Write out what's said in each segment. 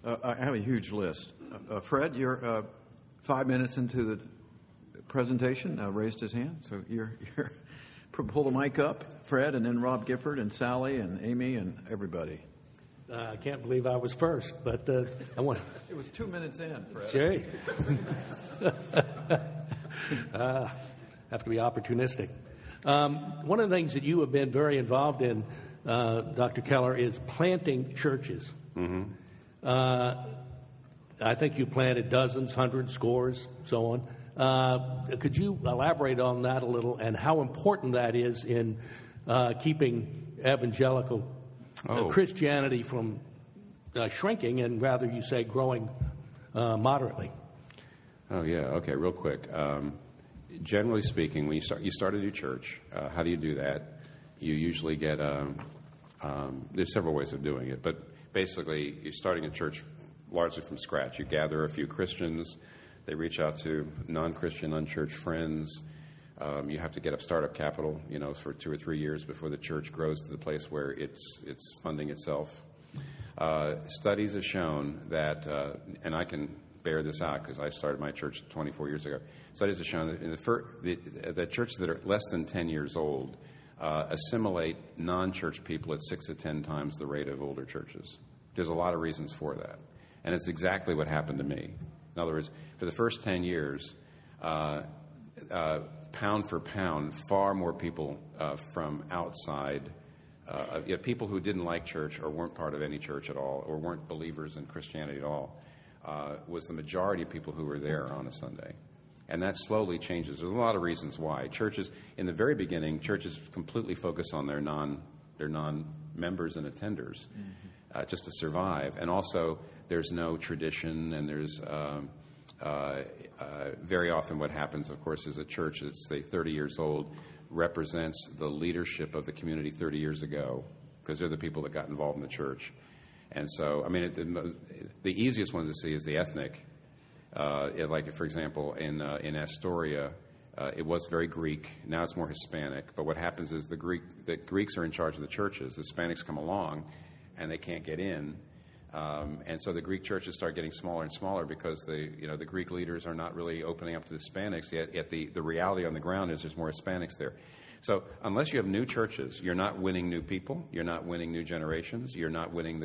I have a huge list. Fred, you're 5 minutes into the presentation. Raised his hand, so you're pull the mic up, Fred, and then Rob Gifford and Sally and Amy and everybody. I can't believe I was first, but I want. It was 2 minutes in, Fred. Jay. Have to be opportunistic. One of the things that you have been very involved in, Dr. Keller, is planting churches. Mm-hmm. I think you planted dozens, hundreds, scores, so on. Could you elaborate on that a little and how important that is in keeping evangelical Christianity from shrinking and rather, you say, growing moderately? Oh, yeah. Okay, real quick. Generally speaking, when you start a new church, how do you do that? You usually get there's several ways of doing it, but basically you're starting a church largely from scratch. You gather a few Christians. They reach out to non-Christian, unchurched friends. You have to get up startup capital, for 2 or 3 years before the church grows to the place where it's funding itself. Studies have shown that, and I can bear this out because I started my church 24 years ago. Studies have shown that in the churches that are less than 10 years old assimilate non-church people at 6 to 10 times the rate of older churches. There's a lot of reasons for that, and it's exactly what happened to me. In other words, for the first 10 years, pound for pound, far more people from outside, people who didn't like church or weren't part of any church at all or weren't believers in Christianity at all, was the majority of people who were there on a Sunday. And that slowly changes. There's a lot of reasons why. Churches, in the very beginning, churches completely focus on their non-members and attenders just to survive. And also, there's no tradition, and there's very often what happens, of course, is a church that's, say, 30 years old represents the leadership of the community 30 years ago because they're the people that got involved in the church. And so, I mean, the easiest one to see is the ethnic. Like, for example, in Astoria, it was very Greek. Now it's more Hispanic. But what happens is the Greeks are in charge of the churches. The Hispanics come along, and they can't get in. And so the Greek churches start getting smaller and smaller because the Greek leaders are not really opening up to the Hispanics. Yet the reality on the ground is there's more Hispanics there. So unless you have new churches, you're not winning new people. You're not winning new generations. You're not winning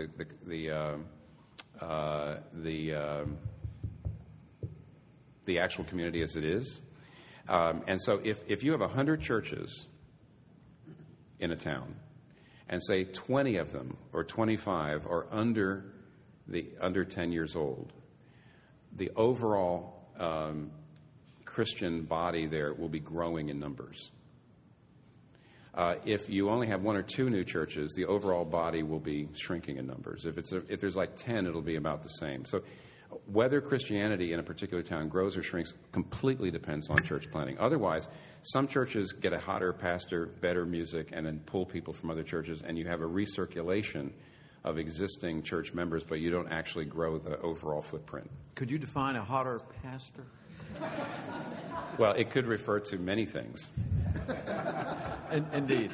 the actual community as it is. And so if you have 100 churches in a town, and say 20 of them or 25 are under 10 years old, the overall Christian body there will be growing in numbers. If you only have 1 or 2 new churches, the overall body will be shrinking in numbers. If there's like 10, it'll be about the same. So whether Christianity in a particular town grows or shrinks completely depends on church planting. Otherwise, some churches get a hotter pastor, better music, and then pull people from other churches, and you have a recirculation of existing church members, but you don't actually grow the overall footprint. Could you define a hotter pastor? Well, it could refer to many things. Indeed.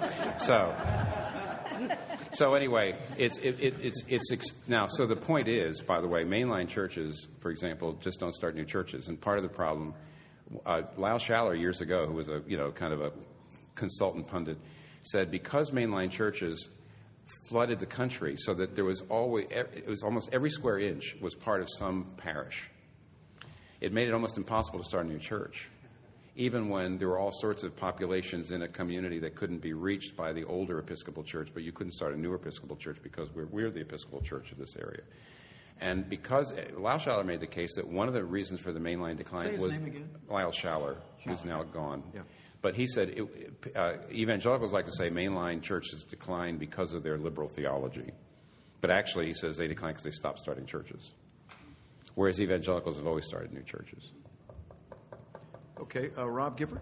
So anyway, now. So the point is, by the way, mainline churches, for example, just don't start new churches. And part of the problem, Lyle Schaller years ago, who was a kind of a consultant pundit, said because mainline churches flooded the country, so that it was almost every square inch was part of some parish. It made it almost impossible to start a new church, even when there were all sorts of populations in a community that couldn't be reached by the older Episcopal Church, but you couldn't start a new Episcopal Church because we're the Episcopal Church of this area. And because Lyle Schaller made the case that one of the reasons for the mainline decline was Lyle Schaller, who's now gone. Yeah. But he said evangelicals like to say mainline churches decline because of their liberal theology. But actually, he says they decline because they stopped starting churches. Whereas evangelicals have always started new churches. Okay, Rob Gifford.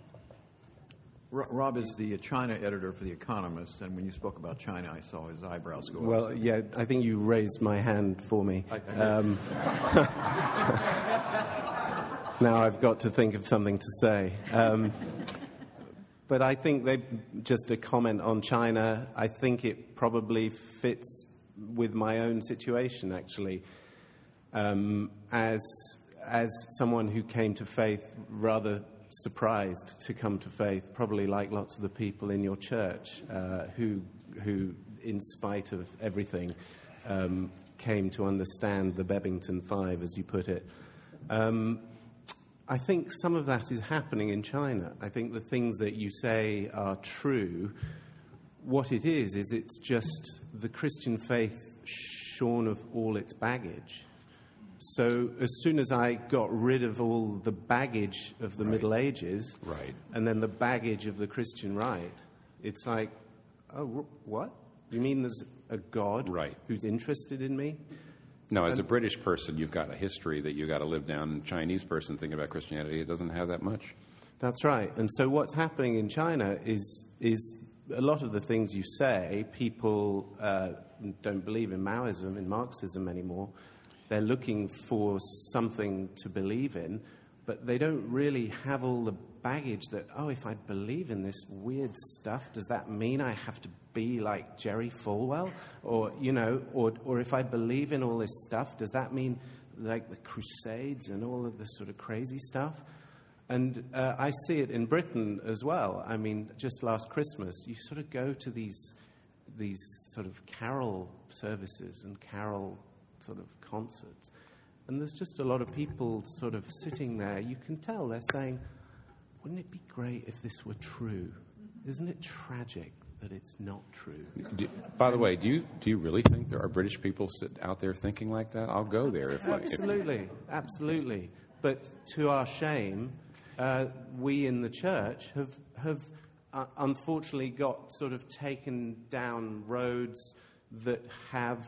Rob is the China editor for The Economist, and when you spoke about China, I saw his eyebrows go up. Well, yeah, I think you raised my hand for me. Now I've got to think of something to say. But I think just a comment on China, I think it probably fits with my own situation, actually. As someone who came to faith rather surprised to come to faith, probably like lots of the people in your church who in spite of everything, came to understand the Bebington Five, as you put it. I think some of that is happening in China. I think the things that you say are true. What it is it's just the Christian faith shorn of all its baggage. So as soon as I got rid of all the baggage of the Middle Ages, and then the baggage of the Christian right, it's like, oh, what? You mean there's a God who's interested in me? No, as a British person, you've got a history that you've got to live down. A Chinese person thinking about Christianity, it doesn't have that much. That's right. And so what's happening in China is a lot of the things you say, people don't believe in Maoism, in Marxism anymore. They're looking for something to believe in, but they don't really have all the baggage that, oh, if I believe in this weird stuff, does that mean I have to be like Jerry Falwell? Or, you know, or if I believe in all this stuff, does that mean like the Crusades and all of this sort of crazy stuff? And I see it in Britain as well. I mean, just last Christmas, you sort of go to these sort of carol services and carol sort of concerts, and there's just a lot of people sort of sitting there. You can tell they're saying, wouldn't it be great if this were true? Isn't it tragic that it's not true? By the way, do you really think there are British people out there thinking like that? I'll go there. Absolutely. But to our shame, we in the church have unfortunately got sort of taken down roads that have,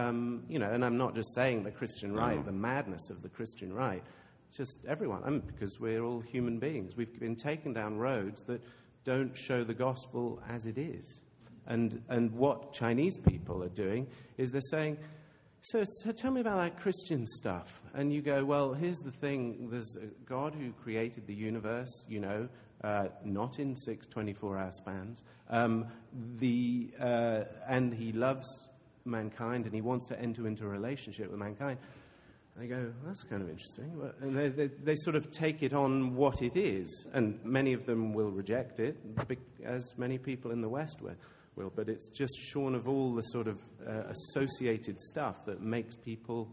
and I'm not just saying the Christian right, the madness of the Christian right, just everyone, because we're all human beings. We've been taken down roads that don't show the gospel as it is. And what Chinese people are doing is they're saying, so tell me about that Christian stuff. And you go, well, here's the thing. There's a God who created the universe, not in 6 24-hour spans. And he loves mankind, and he wants to enter into a relationship with mankind. And they go, that's kind of interesting. And they sort of take it on what it is. And many of them will reject it, as many people in the West will. But it's just shorn of all the sort of associated stuff that makes people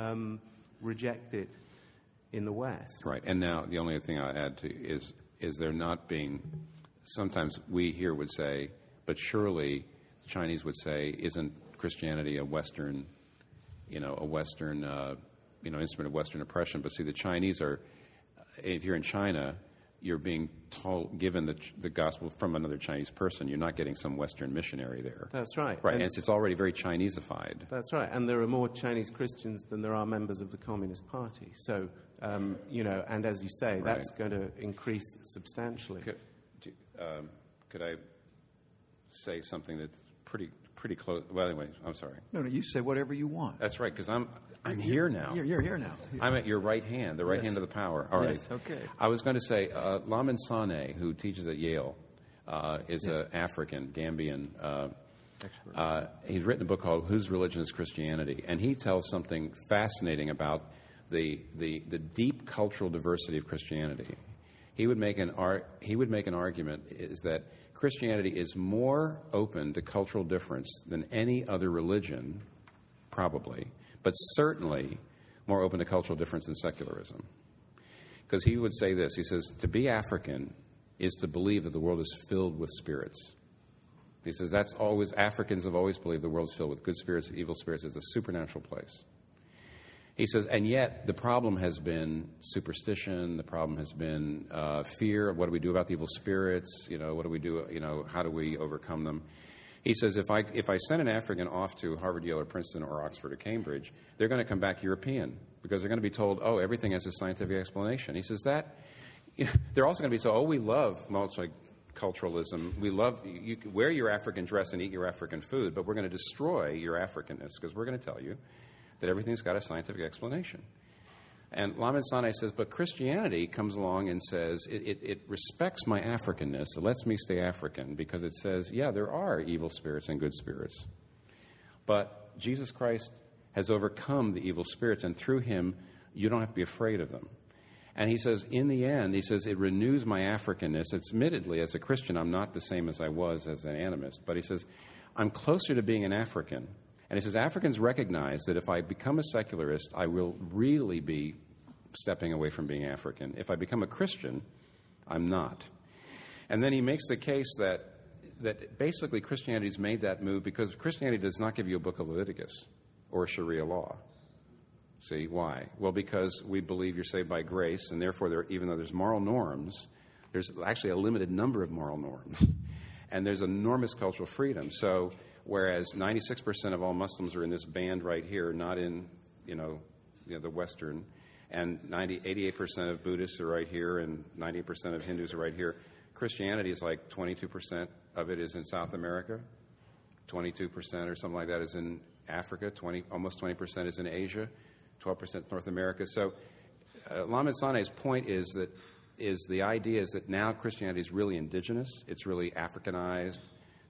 reject it in the West. Right. And now the only other thing I'll add to is there not being, sometimes we here would say, but surely the Chinese would say, isn't Christianity a Western instrument of Western oppression? But see, the Chinese are, if you're in China, you're being given the gospel from another Chinese person. You're not getting some Western missionary there. That's right. Right, and it's already very Chineseified. That's right, and there are more Chinese Christians than there are members of the Communist Party. So, and as you say, that's going to increase substantially. Could I say something that's pretty close? Well, anyway, I'm sorry. No, you say whatever you want. That's right, because I'm here now. You're here now. I'm at your right hand, the right hand of the power. All right. Yes, okay. I was going to say, Lamin Sanneh, who teaches at Yale, is an African, Gambian. He's written a book called Whose Religion is Christianity? And he tells something fascinating about the deep cultural diversity of Christianity. He would make an argument is that Christianity is more open to cultural difference than any other religion, probably, but certainly more open to cultural difference than secularism. Because he would say this, he says, to be African is to believe that the world is filled with spirits. He says Africans have always believed the world is filled with good spirits, evil spirits. It's a supernatural place. He says, and yet the problem has been superstition. The problem has been fear. What do we do about the evil spirits? What do we do? How do we overcome them? He says, if I send an African off to Harvard, Yale, or Princeton, or Oxford, or Cambridge, they're going to come back European because they're going to be told, oh, everything has a scientific explanation. He says that they're also going to be told, oh, we love multiculturalism. We love you wear your African dress and eat your African food, but we're going to destroy your Africanness because we're going to tell you that everything's got a scientific explanation. And Lamin Sanneh says, but Christianity comes along and says, it respects my Africanness. It lets me stay African because it says, yeah, there are evil spirits and good spirits. But Jesus Christ has overcome the evil spirits, and through him, you don't have to be afraid of them. And he says, in the end, he says, it renews my Africanness. It's admittedly, as a Christian, I'm not the same as I was as an animist, but he says, I'm closer to being an African. And he says, Africans recognize that if I become a secularist, I will really be stepping away from being African. If I become a Christian, I'm not. And then he makes the case that basically Christianity's made that move because Christianity does not give you a book of Leviticus or Sharia law. See, why? Well, because we believe you're saved by grace, and therefore, even though there's moral norms, there's actually a limited number of moral norms. And there's enormous cultural freedom. So, whereas 96% of all Muslims are in this band right here, not in, the Western, and 88% of Buddhists are right here, and 98% of Hindus are right here, Christianity is like 22% of it is in South America, 22% or something like that is in Africa, almost 20% is in Asia, 12% North America. So Lamed Saneh's point is the idea is that now Christianity is really indigenous. It's really Africanized,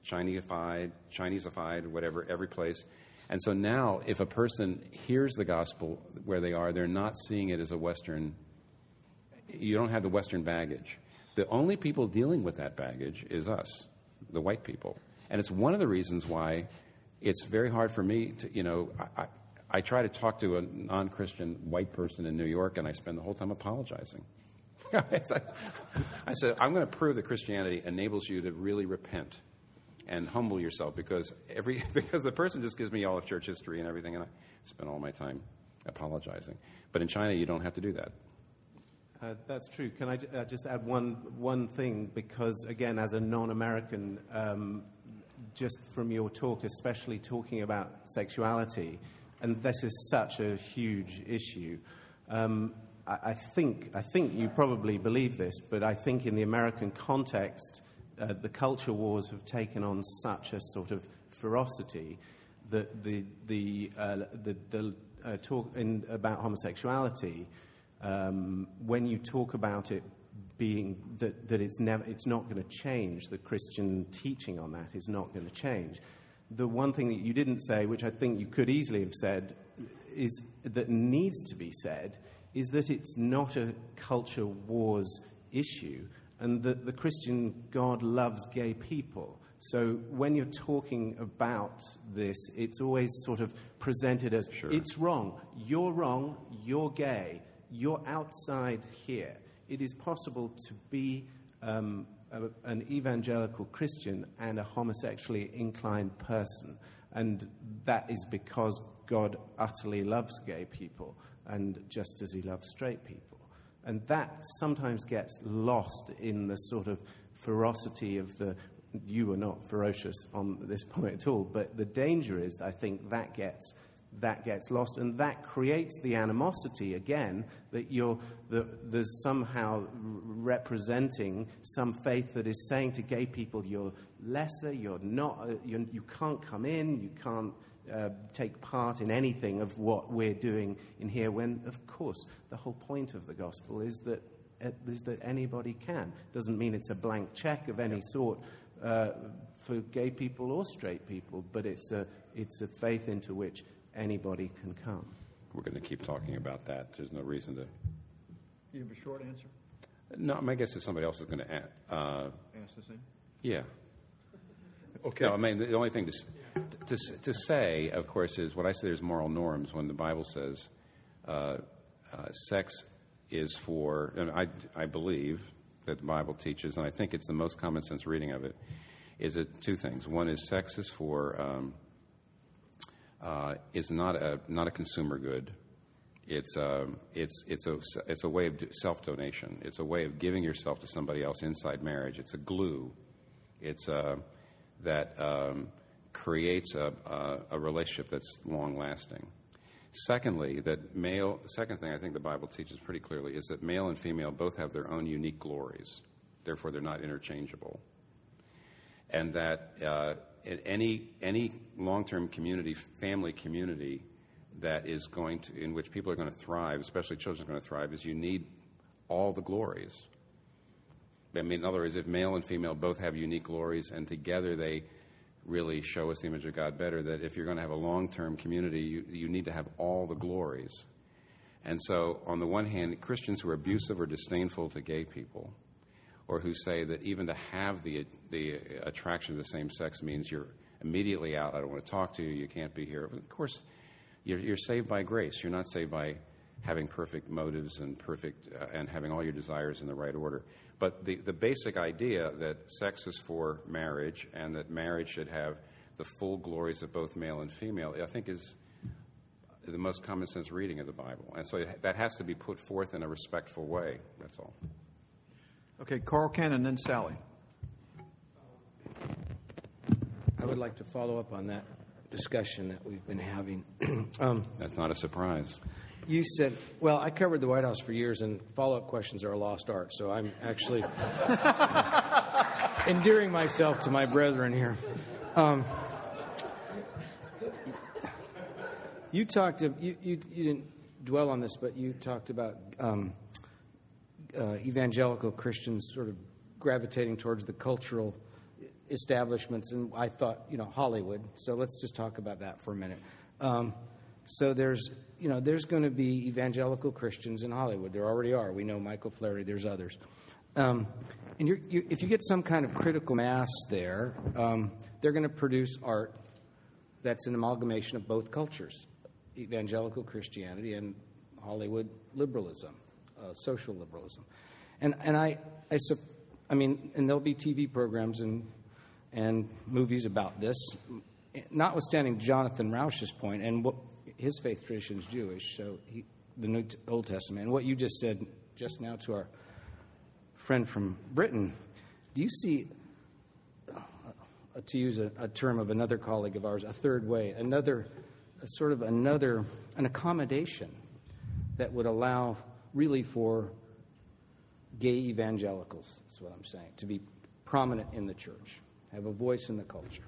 Chinesified, whatever, every place. And so now if a person hears the gospel where they are, they're not seeing it as a Western. You don't have the Western baggage. The only people dealing with that baggage is us, the white people. And it's one of the reasons why it's very hard for me to, I try to talk to a non-Christian white person in New York, and I spend the whole time apologizing. I said, I'm going to prove that Christianity enables you to really repent and humble yourself because the person just gives me all of church history and everything, and I spend all my time apologizing. But in China, you don't have to do that. That's true. Can I just add one thing? Because, again, as a non-American, just from your talk, especially talking about sexuality, and this is such a huge issue, I think you probably believe this, but I think in the American context, the culture wars have taken on such a sort of ferocity that the talk about homosexuality. When you talk about it being that it's not going to change, the Christian teaching on that is not going to change. The one thing that you didn't say, which I think you could easily have said, is that needs to be said, is that it's not a culture wars issue, and that the Christian God loves gay people. So when you're talking about this, it's always sort of presented as, It's wrong, you're gay, you're outside here. It is possible to be an evangelical Christian and a homosexually inclined person. And that is because God utterly loves gay people, and just as he loves straight people. And that sometimes gets lost in the sort of ferocity of you are not ferocious on this point at all, but the danger is, I think, that gets lost, and that creates the animosity again that there's somehow representing some faith that is saying to gay people, you're lesser, you're not, you can't come in, you can't take part in anything of what we're doing in here. When, of course, the whole point of the gospel is that anybody can. Doesn't mean it's a blank check of any sort for gay people or straight people, but it's a faith into which anybody can come. We're going to keep talking about that. There's no reason to. You have a short answer? No, my guess is somebody else is going to ask the same. Yeah. Okay. No, I mean the only thing to say, of course, is what I say. There's moral norms when the Bible says sex is for. And I believe that the Bible teaches, and I think it's the most common sense reading of it. Is it two things? One is sex is for. Is not a consumer good. It's a way of self-donation. It's a way of giving yourself to somebody else inside marriage. It's a glue. It's that creates a relationship that's long-lasting. Secondly, the second thing I think the Bible teaches pretty clearly is that male and female both have their own unique glories. Therefore, they're not interchangeable. And that any long-term community, family community in which people are going to thrive, especially children are going to thrive, is you need all the glories. I mean, in other words, if male and female both have unique glories and together they really show us the image of God better, that if you're going to have a long-term community, you need to have all the glories. And so, on the one hand, Christians who are abusive or disdainful to gay people, or who say that even to have the attraction of the same sex means you're immediately out, I don't want to talk to you, you can't be here. Of course, you're saved by grace. You're not saved by having perfect motives and and having all your desires in the right order. But the basic idea that sex is for marriage and that marriage should have the full glories of both male and female, I think is the most common sense reading of the Bible. And so that has to be put forth in a respectful way. That's all. Okay, Carl Ken and then Sally. I would like to follow up on that discussion that we've been having. That's not a surprise. You said, well, I covered the White House for years, and follow-up questions are a lost art, so I'm actually endearing myself to my brethren here. You talked, you didn't dwell on this, but you talked about evangelical Christians sort of gravitating towards the cultural establishments, and I thought, Hollywood. So let's just talk about that for a minute. So there's going to be evangelical Christians in Hollywood. There already are. We know Michael Flaherty. There's others. And if you get some kind of critical mass there, they're going to produce art that's an amalgamation of both cultures, evangelical Christianity and Hollywood liberalism, social liberalism. And there'll be TV programs and movies about this, notwithstanding Jonathan Rauch's point, and his faith tradition is Jewish, so the Old Testament. And what you just said just now to our friend from Britain, do you see, to use a term of another colleague of ours, a third way, an accommodation that would allow really for gay evangelicals, is what I'm saying, to be prominent in the church, have a voice in the culture?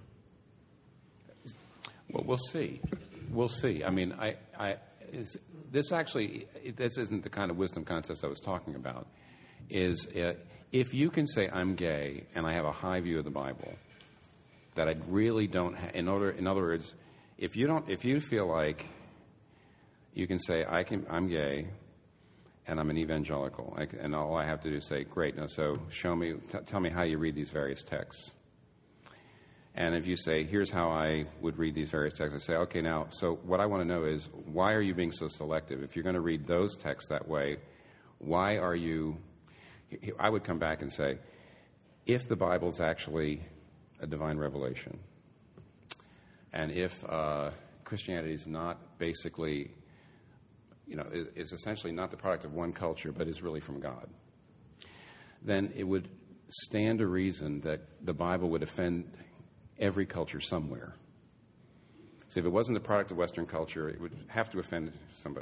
Well, we'll see. We'll see. I mean, this isn't the kind of wisdom contest I was talking about. If you can say I'm gay and I have a high view of the Bible, that I really don't. In other words, if you feel like you can say I'm gay and I'm an evangelical, and all I have to do is say, great. Now, so tell me how you read these various texts. And if you say, here's how I would read these various texts, I say, okay, now, so what I want to know is, why are you being so selective? If you're going to read those texts that way, why are you... I would come back and say, if the Bible's actually a divine revelation, and if Christianity is not basically, is essentially not the product of one culture, but is really from God, then it would stand to reason that the Bible would offend every culture somewhere. So if it wasn't the product of Western culture, it would have to offend somebody.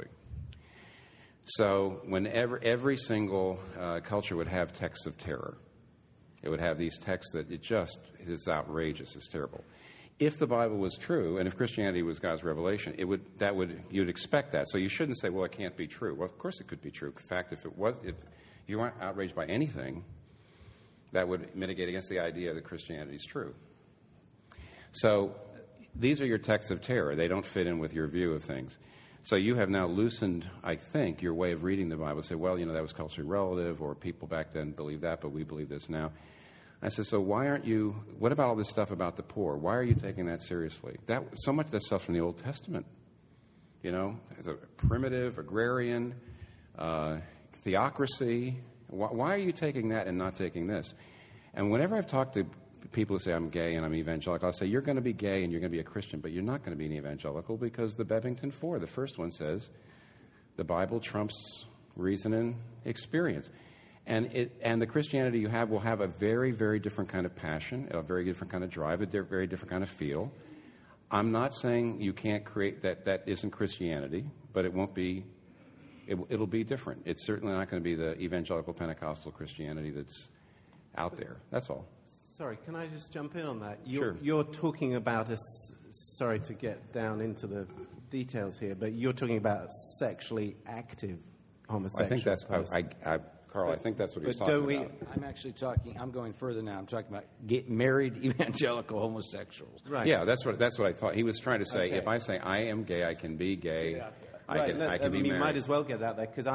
So whenever every single culture would have texts of terror, it would have these texts that it's outrageous, it's terrible. If the Bible was true, and if Christianity was God's revelation, you'd expect that. So you shouldn't say, well, it can't be true. Well, of course it could be true. In fact, if you weren't outraged by anything, that would mitigate against the idea that Christianity is true. So these are your texts of terror. They don't fit in with your view of things. So you have now loosened, I think, your way of reading the Bible. Say, well, that was culturally relative, or people back then believed that, but we believe this now. I said, so what about all this stuff about the poor? Why are you taking that seriously? So much of that stuff's from the Old Testament. As a primitive, agrarian, theocracy. Why are you taking that and not taking this? And whenever I've talked to people who say I'm gay and I'm evangelical, I'll say, you're going to be gay and you're going to be a Christian, but you're not going to be an evangelical, because the Bevington Four, the first one, says the Bible trumps reason and experience. And the Christianity you have will have a very, very different kind of passion, a very different kind of drive, a very different kind of feel. I'm not saying you can't create that isn't Christianity, but it won't be, it'll be different. It's certainly not going to be the evangelical Pentecostal Christianity that's out there. That's all. Sorry, can I just jump in on that? Sure. You're talking about sorry to get down into the details here, but you're talking about sexually active homosexuals. I think Carl, I think that's what he's but talking don't we- about. I'm actually I'm going further now. I'm talking about married evangelical homosexuals. Right. Yeah, that's what I thought. He was trying to say, Okay. if I say I am gay, I can be gay. I Right, can be you married. might as well get out there because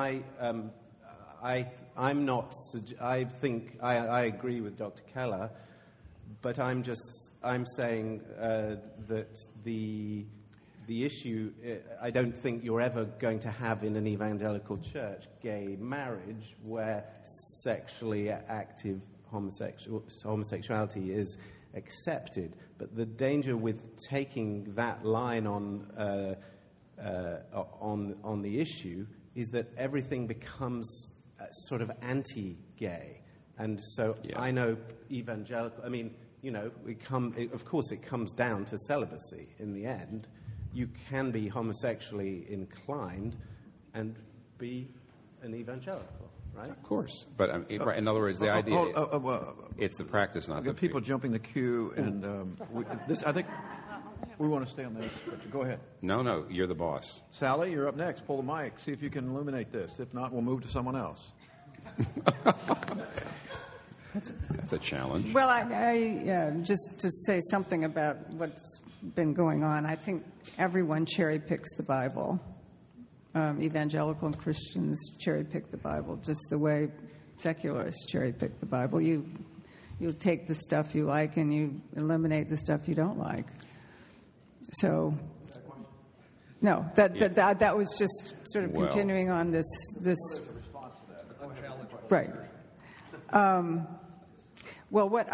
I'm not. I think I agree with Dr. Keller, but I'm saying that the issue. I don't think you're ever going to have in an evangelical church gay marriage where sexually active homosexuality is accepted. But the danger with taking that line on the issue is that everything becomes sort of anti-gay, and so Yeah. I know evangelical. I mean, of course, it comes down to celibacy in the end. You can be homosexually inclined and be an evangelical, right? Of course. But in other words, the idea, it's the practice, not the the people jumping the queue, and I think we want to stay on this. But go ahead. No, you're the boss. Sally, you're up next. Pull the mic. See if you can illuminate this. If not, we'll move to someone else. That's a challenge. Well, I just to say something about what's been going on, I think everyone cherry picks the Bible. Evangelical and Christians cherry pick the Bible just the way secularists cherry pick the Bible. You take the stuff you like and you eliminate the stuff you don't like. So, no, that was just sort of continuing on this. Right. Well, what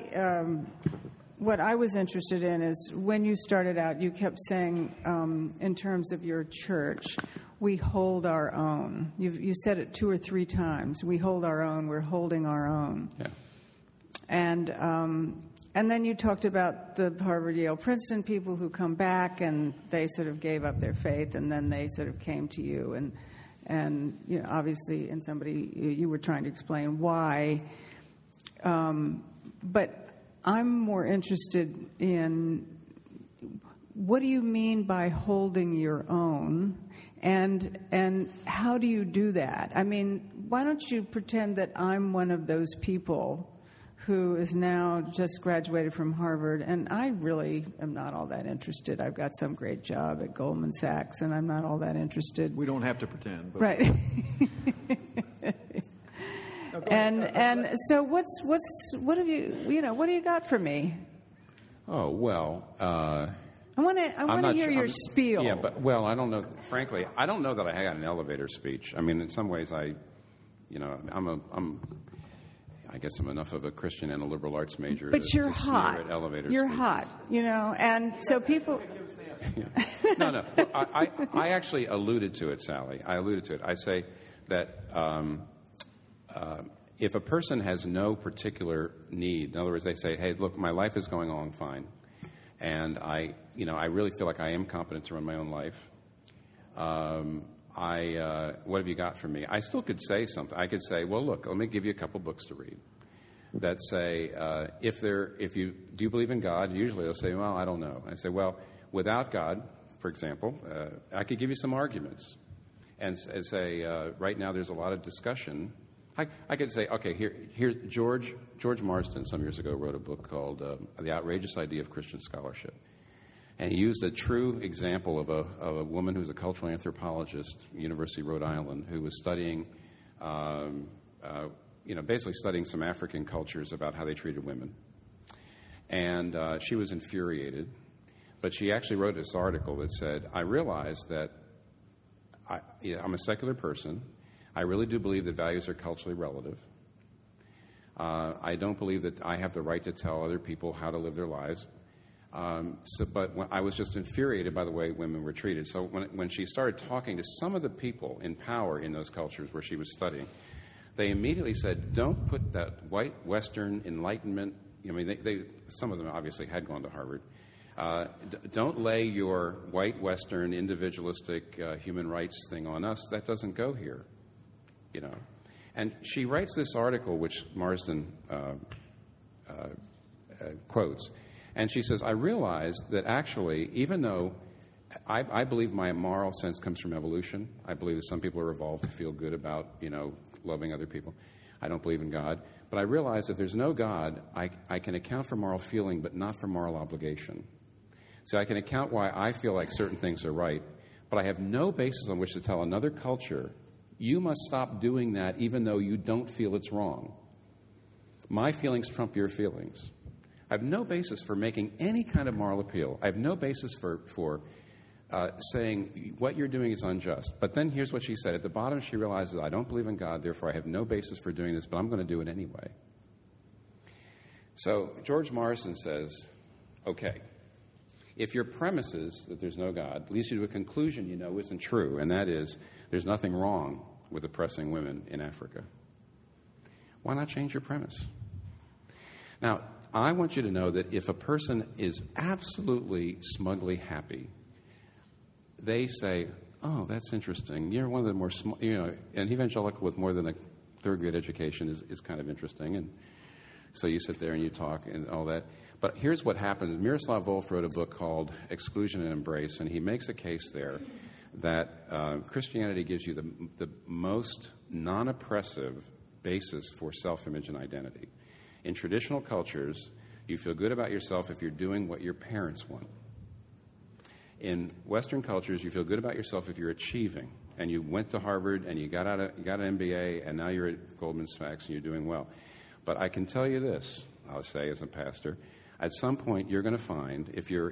I was interested in is when you started out, you kept saying, in terms of your church, we hold our own. You said it 2 or 3 times. We hold our own. We're holding our own. Yeah. And then you talked about the Harvard, Yale, Princeton people who come back and they sort of gave up their faith and then they sort of came to you and obviously, and you were trying to explain why. But I'm more interested in what do you mean by holding your own, and how do you do that? I mean, why don't you pretend that I'm one of those people who is now just graduated from Harvard, and I really am not all that interested. I've got some great job at Goldman Sachs, and I'm not all that interested. We don't have to pretend. But Right. And so what have what do you got for me? Oh, well. I want to hear your spiel. Yeah, but, I don't know. Frankly, I don't know that I got an elevator speech. I mean, in some ways, I guess I'm enough of a Christian and a liberal arts major. But you're to sneer hot. at elevator You're speeches. hot, and so people. No. I actually alluded to it, Sally. I alluded to it. I say that if a person has no particular need, in other words, they say, "Hey, look, my life is going along fine, and I really feel like I am competent to run my own life. What have you got for me?" I still could say something. I could say, "Well, look, let me give you a couple books to read that say do you believe in God?" Usually they'll say, "Well, I don't know." I say, "Well, without God, for example, I could give you some arguments and say right now there's a lot of discussion." I could say, okay, here George Marsden some years ago wrote a book called The Outrageous Idea of Christian Scholarship. And he used a true example of a woman who's a cultural anthropologist, University of Rhode Island, who was studying, basically studying some African cultures about how they treated women. And she was infuriated. But she actually wrote this article that said, I realized that I'm a secular person. I really do believe that values are culturally relative. I don't believe that I have the right to tell other people how to live their lives. But I was just infuriated by the way women were treated. So when she started talking to some of the people in power in those cultures where she was studying, they immediately said, don't put that white Western Enlightenment, some of them obviously had gone to Harvard, don't lay your white Western individualistic human rights thing on us. That doesn't go here. And she writes this article, which Marsden quotes, and she says, I realized that actually, even though I believe my moral sense comes from evolution. I believe that some people are evolved to feel good about, loving other people. I don't believe in God. But I realize if there's no God, I can account for moral feeling, but not for moral obligation. So I can account why I feel like certain things are right, but I have no basis on which to tell another culture, you must stop doing that even though you don't feel it's wrong. My feelings trump your feelings. I have no basis for making any kind of moral appeal. I have no basis for saying what you're doing is unjust. But then here's what she said. At the bottom, she realizes, I don't believe in God, therefore I have no basis for doing this, but I'm going to do it anyway. So George Morrison says, okay, if your premise is that there's no God leads you to a conclusion you know isn't true, and that is there's nothing wrong with oppressing women in Africa, why not change your premise? Now, I want you to know that if a person is absolutely smugly happy, they say, oh, that's interesting. You're one of the more, an evangelical with more than a third-grade education is kind of interesting. And so you sit there and you talk and all that. But here's what happens. Miroslav Volf wrote a book called Exclusion and Embrace, and he makes a case there that Christianity gives you the most non-oppressive basis for self-image and identity. In traditional cultures, you feel good about yourself if you're doing what your parents want. In Western cultures, you feel good about yourself if you're achieving, and you went to Harvard and you got an MBA, and now you're at Goldman Sachs and you're doing well. But I can tell you this, I'll say as a pastor, at some point you're going to find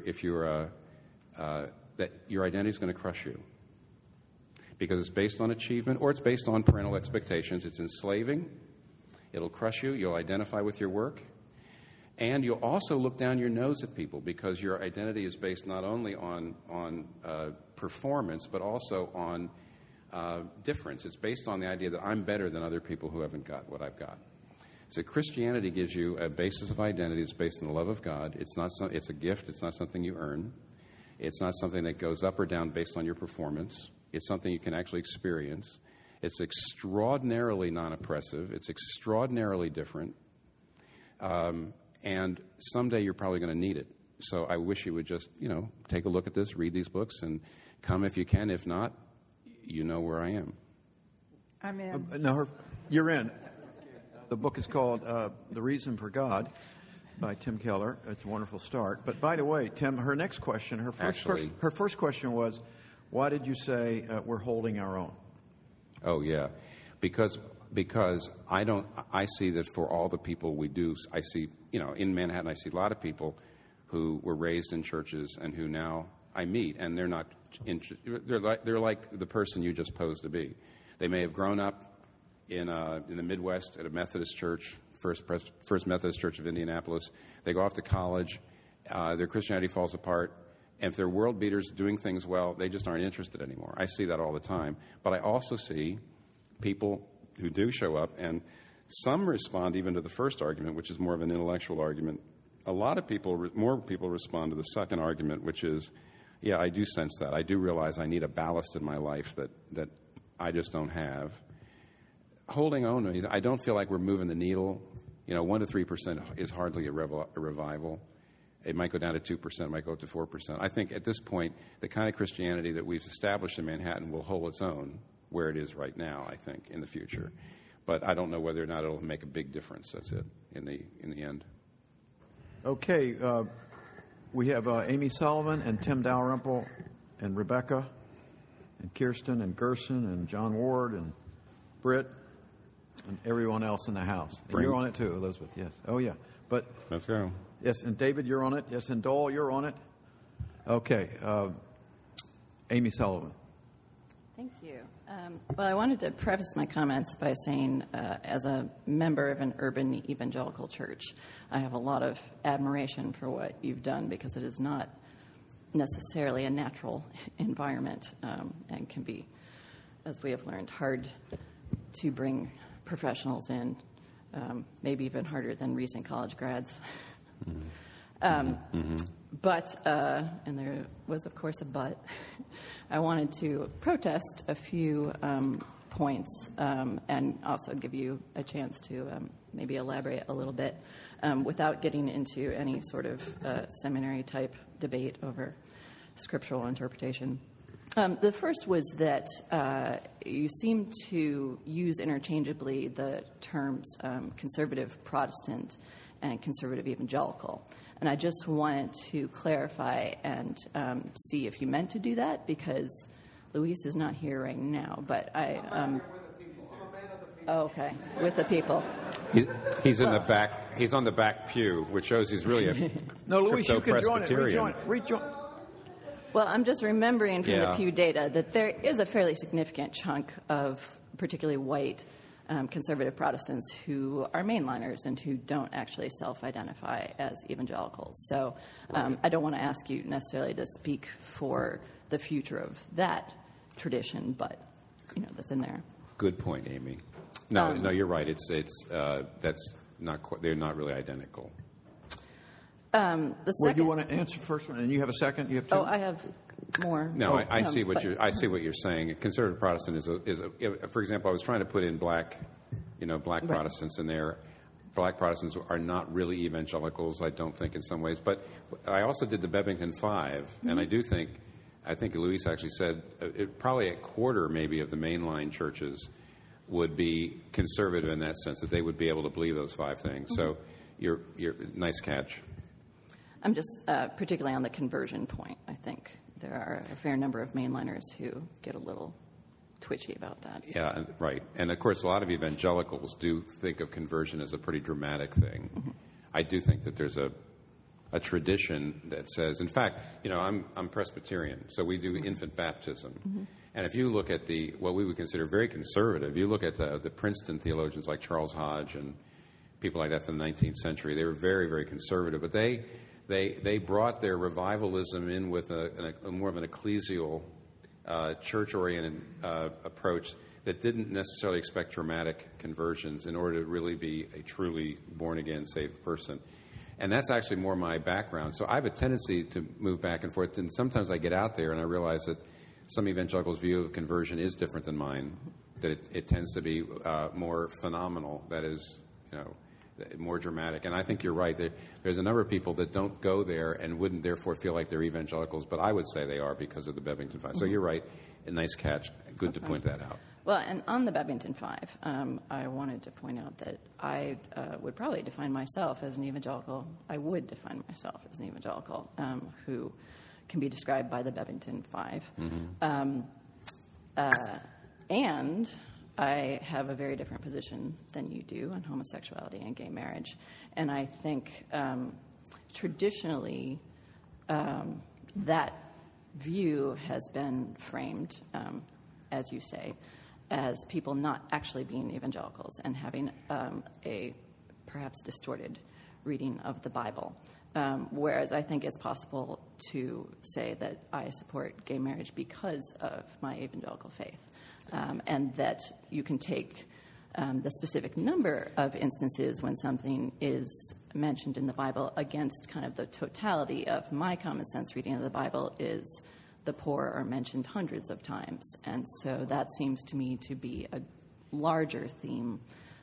that your identity is going to crush you, because it's based on achievement or it's based on parental expectations. It's enslaving. It'll crush you. You'll identify with your work. And you'll also look down your nose at people, because your identity is based not only on performance, but also on difference. It's based on the idea that I'm better than other people who haven't got what I've got. So Christianity gives you a basis of identity that's based on the love of God. It's a gift. It's not something you earn. It's not something that goes up or down based on your performance. It's something you can actually experience. It's extraordinarily non-oppressive. It's extraordinarily different. And someday you're probably going to need it. So I wish you would just, take a look at this, read these books, and come if you can. If not, you know where I am. I'm in. No, you're in. The book is called The Reason for God by Tim Keller. It's a wonderful start. But by the way, Tim, her next question, her first question was, why did you say we're holding our own? Oh, yeah. Because I see that for all the people we do, I see, in Manhattan, I see a lot of people who were raised in churches and who now I meet, and they're not, they're like the person you just posed to be. They may have grown up in the Midwest at a Methodist church, First Methodist Church of Indianapolis. They go off to college, their Christianity falls apart, and if they're world beaters doing things well, they just aren't interested anymore. I see that all the time. But I also see people who do show up, and some respond even to the first argument, which is more of an intellectual argument. More people respond to the second argument, which is, yeah, I do sense that. I do realize I need a ballast in my life that I just don't have. Holding on, I don't feel like we're moving the needle. 1 to 3% is hardly a revival. It might go down to 2%, it might go up to 4%. I think at this point, the kind of Christianity that we've established in Manhattan will hold its own where it is right now, I think, in the future. But I don't know whether or not it'll make a big difference. That's it, in the end. Okay, we have Amy Sullivan and Tim Dalrymple and Rebecca and Kirsten and Gerson and John Ward and Britt and everyone else in the house. And you're on it too, Elizabeth, yes. Oh, yeah. But let's go. Yes, and David, you're on it. Yes, and Dole, you're on it. Okay, Amy Sullivan. Thank you. Well, I wanted to preface my comments by saying, as a member of an urban evangelical church, I have a lot of admiration for what you've done, because it is not necessarily a natural environment and can be, as we have learned, hard to bring professionals in, maybe even harder than recent college grads. But, and there was, of course, a but, I wanted to protest a few points and also give you a chance to maybe elaborate a little bit without getting into any sort of seminary-type debate over scriptural interpretation. The first was that you seem to use interchangeably the terms conservative Protestant and conservative evangelical. And I just wanted to clarify and see if you meant to do that, because Luis is not here right now. But okay, with the people. He's in the back. He's on the back pew, which shows he's really a No, Luis, you can join it. Presbyterian. Rejoin. Well, I'm just remembering from Yeah. the Pew data that there is a fairly significant chunk of particularly white conservative Protestants who are mainliners and who don't actually self-identify as evangelicals. So I don't want to ask you necessarily to speak for the future of that tradition, but that's in there. Good point, Amy. No, you're right. It's that's not quite, they're not really identical. The Well, second, you want to answer first one, and you have a second? You have two? oh, I have more. No, I see what but- you're saying. Conservative Protestant is for example, I was trying to put in black Protestants in there. Black Protestants are not really evangelicals, I don't think, in some ways. But I also did the Bebington Five, and I think Luis actually said probably a quarter maybe of the mainline churches would be conservative in that sense, that they would be able to believe those five things. So you're nice catch. I'm just particularly on the conversion point. I think there are a fair number of mainliners who get a little twitchy about that. Yeah, right. And of course, a lot of evangelicals do think of conversion as a pretty dramatic thing. Mm-hmm. I do think that there's a tradition that says, in fact, I'm Presbyterian, so we do infant baptism. Mm-hmm. And if you look at what we would consider very conservative, you look at the Princeton theologians like Charles Hodge and people like that from the 19th century, they were very, very conservative, but they brought their revivalism in with a more of an ecclesial, church-oriented approach that didn't necessarily expect dramatic conversions in order to really be a truly born-again, saved person. And that's actually more my background. So I have a tendency to move back and forth, and sometimes I get out there and I realize that some evangelicals' view of conversion is different than mine, that it tends to be more phenomenal, that is, more dramatic. And I think you're right. There's a number of people that don't go there and wouldn't therefore feel like they're evangelicals, but I would say they are because of the Bebington Five. So you're right. A nice catch. Good to point that out. Well, and on the Bebington Five, I wanted to point out that I would probably define myself as an evangelical. I would define myself as an evangelical who can be described by the Bebington Five. Mm-hmm. And I have a very different position than you do on homosexuality and gay marriage. And I think traditionally that view has been framed, as you say, as people not actually being evangelicals and having a perhaps distorted reading of the Bible. Whereas I think it's possible to say that I support gay marriage because of my evangelical faith. And that you can take the specific number of instances when something is mentioned in the Bible against kind of the totality of my common sense reading of the Bible is the poor are mentioned hundreds of times. And so that seems to me to be a larger theme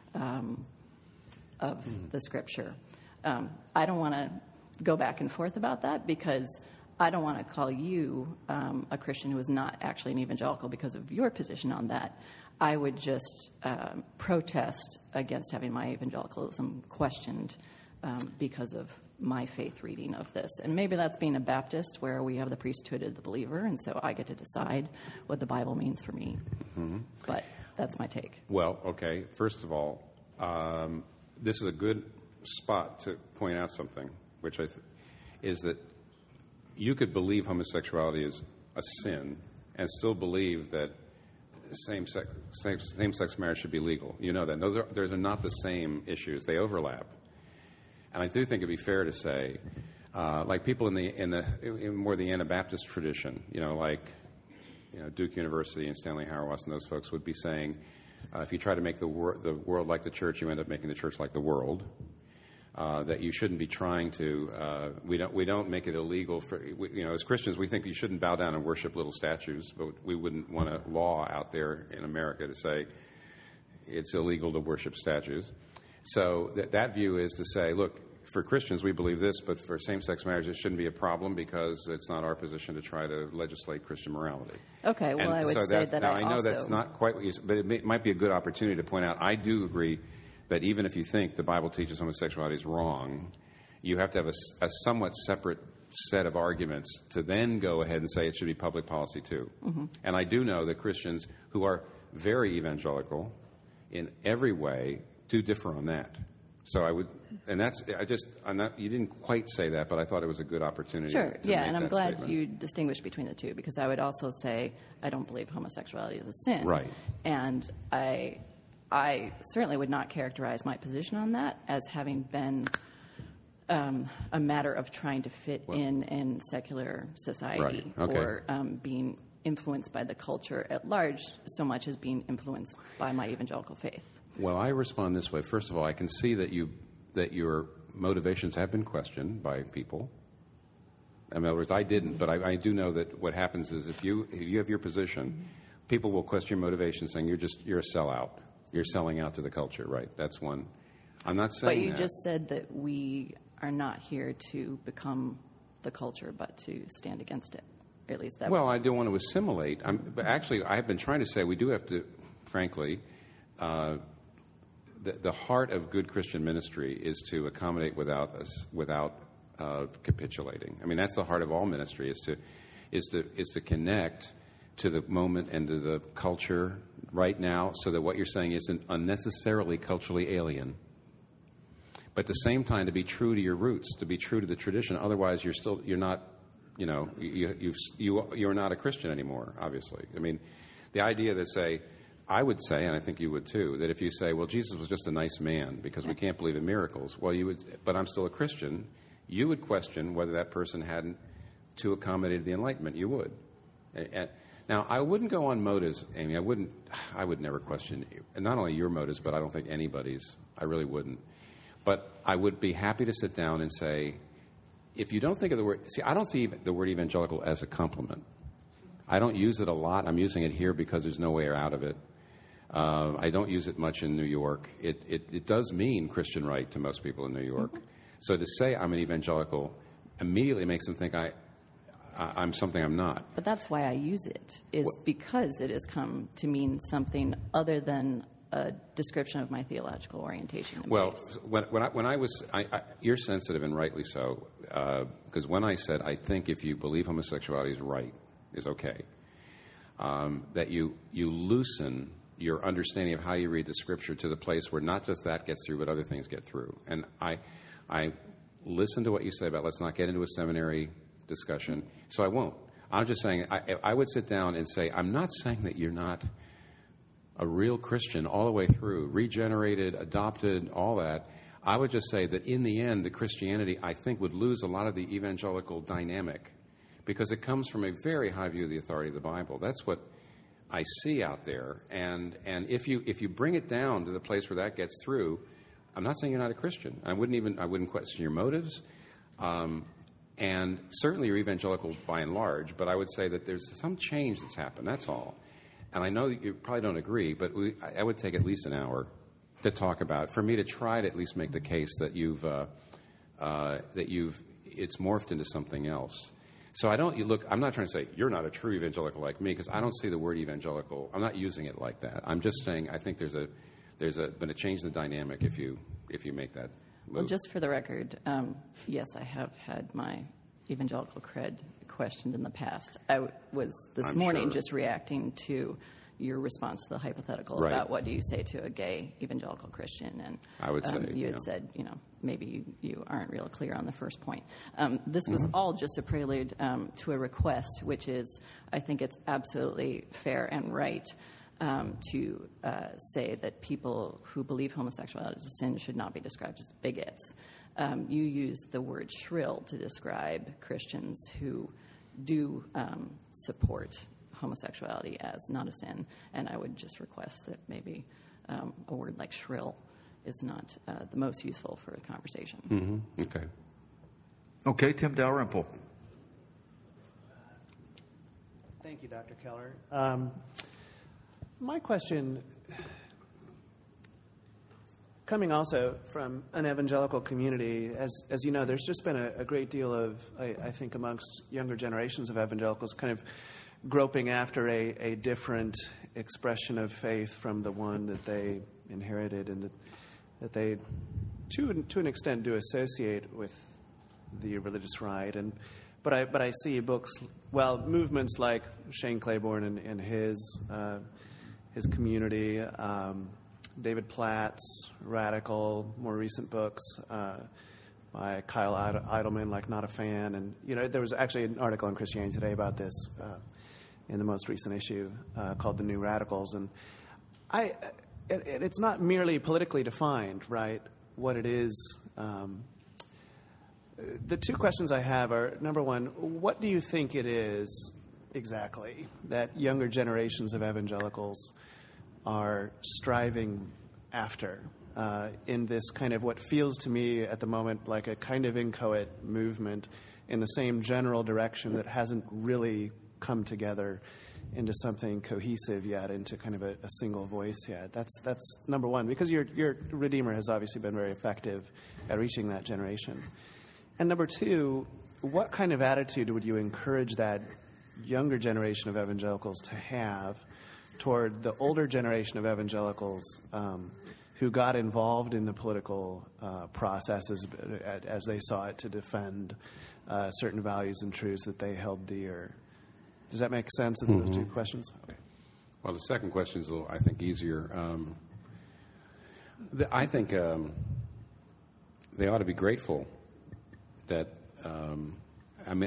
of the Scripture. I don't want to go back and forth about that because I don't want to call you a Christian who is not actually an evangelical because of your position on that. I would just protest against having my evangelicalism questioned because of my faith reading of this. And maybe that's being a Baptist where we have the priesthood of the believer, and so I get to decide what the Bible means for me. Mm-hmm. But that's my take. Well, okay. First of all, this is a good spot to point out something, which is that you could believe homosexuality is a sin and still believe that same-sex marriage should be legal. You know that. Those are not the same issues. They overlap. And I do think it'd be fair to say, like people in more the Anabaptist tradition, Duke University and Stanley Hauerwas and those folks would be saying, if you try to make the world like the church, you end up making the church like the world. That you shouldn't be trying to. We don't make it illegal for as Christians. We think you shouldn't bow down and worship little statues, but we wouldn't want a law out there in America to say it's illegal to worship statues. So that view is to say, look, for Christians, we believe this, but for same-sex marriage, it shouldn't be a problem because it's not our position to try to legislate Christian morality. Okay, well, And I would so say that now I know also... that's not quite what you said, but it might be a good opportunity to point out, I do agree that even if you think the Bible teaches homosexuality is wrong, you have to have a somewhat separate set of arguments to then go ahead and say it should be public policy too. Mm-hmm. And I do know that Christians who are very evangelical in every way do differ on that. So I would, and that's, I'm not, you didn't quite say that, but I thought it was a good opportunity. Sure, to yeah, make and I'm that glad statement. you distinguished between the two, because I would also say I don't believe homosexuality is a sin. Right. And I certainly would not characterize my position on that as having been a matter of trying to fit in secular society, Right. Okay. or being influenced by the culture at large so much as being influenced by my evangelical faith. Well, I respond this way. First of all, I can see that your motivations have been questioned by people. In other words, I didn't, but I do know that what happens is if you have your position, people will question your motivation, saying you're a sellout. You're selling out to the culture, right? That's one. I'm not saying But you that. just said that we are not here to become the culture, but to stand against it. Or at least that. Well, I do want to assimilate. But actually, I have been trying to say we do have to, frankly, the heart of good Christian ministry is to accommodate without capitulating. I mean, that's the heart of all ministry: is to connect to the moment and to the culture right now, so that what you're saying isn't unnecessarily culturally alien. But at the same time, to be true to your roots, to be true to the tradition. Otherwise, you're not, you're not a Christian anymore. Obviously, I mean, the idea that I would say, and I think you would too, that if you say, well, Jesus was just a nice man because we can't believe in miracles, well, but I'm still a Christian, you would question whether that person hadn't to accommodated the Enlightenment. You would. Now, I wouldn't go on motives, Amy. I would never question you. And not only your motives, but I don't think anybody's. I really wouldn't. But I would be happy to sit down and say, if you don't think of the word, I don't see the word evangelical as a compliment. I don't use it a lot. I'm using it here because there's no way out of it. I don't use it much in New York. It does mean Christian right to most people in New York. Mm-hmm. So to say I'm an evangelical immediately makes them think I'm something I'm not. But that's why I use it, because it has come to mean something other than a description of my theological orientation. Well, when I was, you're sensitive and rightly so, because when I said I think if you believe homosexuality is okay, that you loosen your understanding of how you read the Scripture to the place where not just that gets through, but other things get through. And I listen to what you say about let's not get into a seminary discussion, so I won't. I'm just saying I would sit down and say, I'm not saying that you're not a real Christian all the way through, regenerated, adopted, all that. I would just say that in the end, the Christianity, I think, would lose a lot of the evangelical dynamic because it comes from a very high view of the authority of the Bible. That's what I see out there. And if you bring it down to the place where that gets through, I'm not saying you're not a Christian. I wouldn't question your motives. And certainly you're evangelical by and large, but I would say that there's some change that's happened, that's all. And I know that you probably don't agree, but I would take at least an hour to talk about, for me to try to at least make the case that it's morphed into something else. So I'm not trying to say you're not a true evangelical like me, because I don't see the word evangelical. I'm not using it like that. I'm just saying I think there's been a change in the dynamic if you make that move. Well, just for the record, yes, I have had my evangelical cred questioned in the past. I was this morning just reacting to your response to the hypothetical about what do you say to a gay evangelical Christian, and I would say you had said maybe you aren't real clear on the first point. This was all just a prelude to a request, which is I think it's absolutely fair and right to say that people who believe homosexuality is a sin should not be described as bigots. You used the word shrill to describe Christians who do support homosexuality as not a sin, and I would just request that maybe a word like shrill is not the most useful for a conversation. Mm-hmm. Okay. Okay, Tim Dalrymple. Thank you, Dr. Keller. My question coming also from an evangelical community, as you know, there's just been a great deal of, I think, amongst younger generations of evangelicals kind of groping after a different expression of faith from the one that they inherited and that they, to an extent, do associate with the religious right. But I see movements like Shane Claiborne and his community, David Platt's Radical, more recent books by Kyle Idleman, like Not a Fan. And, there was actually an article in Christianity Today about this in the most recent issue called The New Radicals. And it's not merely politically defined, right, what it is. The two questions I have are, number one, what do you think it is exactly that younger generations of evangelicals are striving after in this kind of what feels to me at the moment like a kind of inchoate movement in the same general direction that hasn't really come together into something cohesive yet, into kind of a single voice yet? That's number one, because your Redeemer has obviously been very effective at reaching that generation. And number two, what kind of attitude would you encourage that younger generation of evangelicals to have toward the older generation of evangelicals who got involved in the political processes as they saw it to defend certain values and truths that they held dear? Does that make sense of those two questions? Okay. Well, the second question is a little, I think, easier. I think they ought to be grateful that, I'm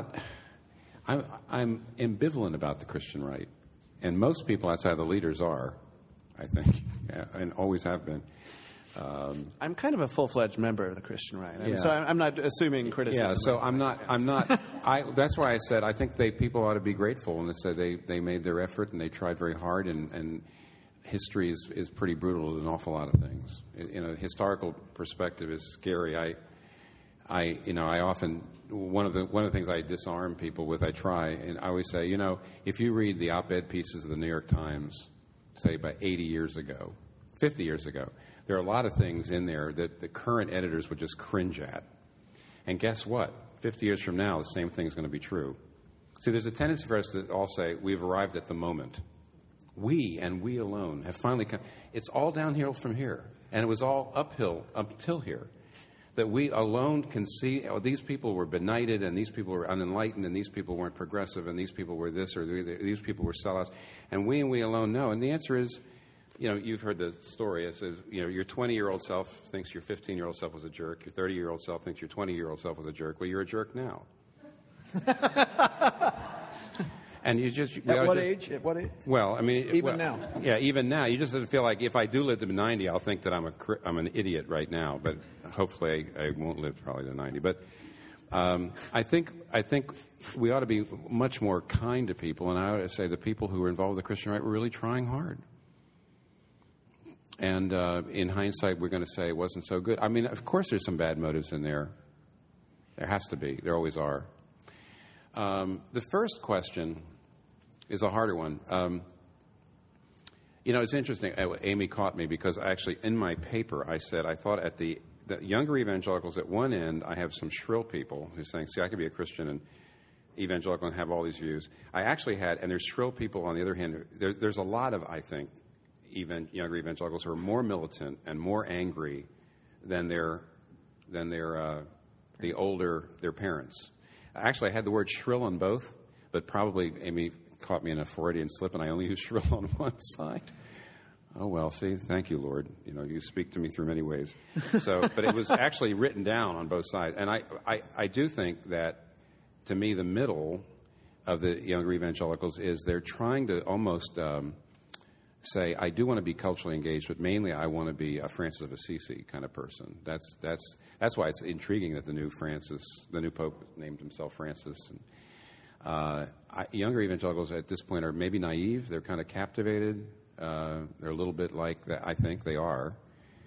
ambivalent about the Christian right. And most people outside the leaders are, I think, and always have been. I'm kind of a full-fledged member of the Christian right, so I'm not assuming criticism. Yeah, so I'm not. That's why I said I think people ought to be grateful, and they made their effort and they tried very hard, and history is pretty brutal in an awful lot of things. Historical perspective is scary. I often one of the things I disarm people with, I try, and I always say, if you read the op-ed pieces of the New York Times, say about 80 years ago, 50 years ago, there are a lot of things in there that the current editors would just cringe at. And guess what? 50 years from now, the same thing is going to be true. See, there's a tendency for us to all say, we've arrived at the moment. We and we alone have finally come. It's all downhill from here. And it was all uphill up until here. That we alone can see, these people were benighted, and these people were unenlightened, and these people weren't progressive, and these people were this, or these people were sellouts. And we alone know. And the answer is, you've heard the story. It says, your 20-year-old self thinks your 15-year-old self was a jerk. Your 30-year-old self thinks your 20-year-old self was a jerk. Well, you're a jerk now. And you just... At what age? Well, I mean... Even now. Yeah, even now. You just feel like if I do live to 90, I'll think that I'm an idiot right now. But hopefully I won't live probably to 90. But I think we ought to be much more kind to people. And I ought to say the people who were involved with the Christian right were really trying hard. And in hindsight, we're going to say it wasn't so good. I mean, of course there's some bad motives in there. There has to be. There always are. The first question is a harder one. It's interesting. Amy caught me because actually in my paper I said I thought at the younger evangelicals at one end I have some shrill people who are saying, see, I could be a Christian and evangelical and have all these views. I actually had, and there's shrill people on the other hand. There's a lot of, I think, younger evangelicals who are more militant and more angry than their parents. Actually, I had the word shrill on both, but probably Amy caught me in a Freudian slip, and I only used shrill on one side. Oh, well, see, thank you, Lord. You speak to me through many ways. But it was actually written down on both sides. And I do think that, to me, the middle of the younger evangelicals is they're trying to almost say, I do want to be culturally engaged, but mainly I want to be a Francis of Assisi kind of person. That's why it's intriguing that the new Pope named himself Francis. And, younger evangelicals at this point are maybe naive. They're kind of captivated. They're a little bit like that. I think they are.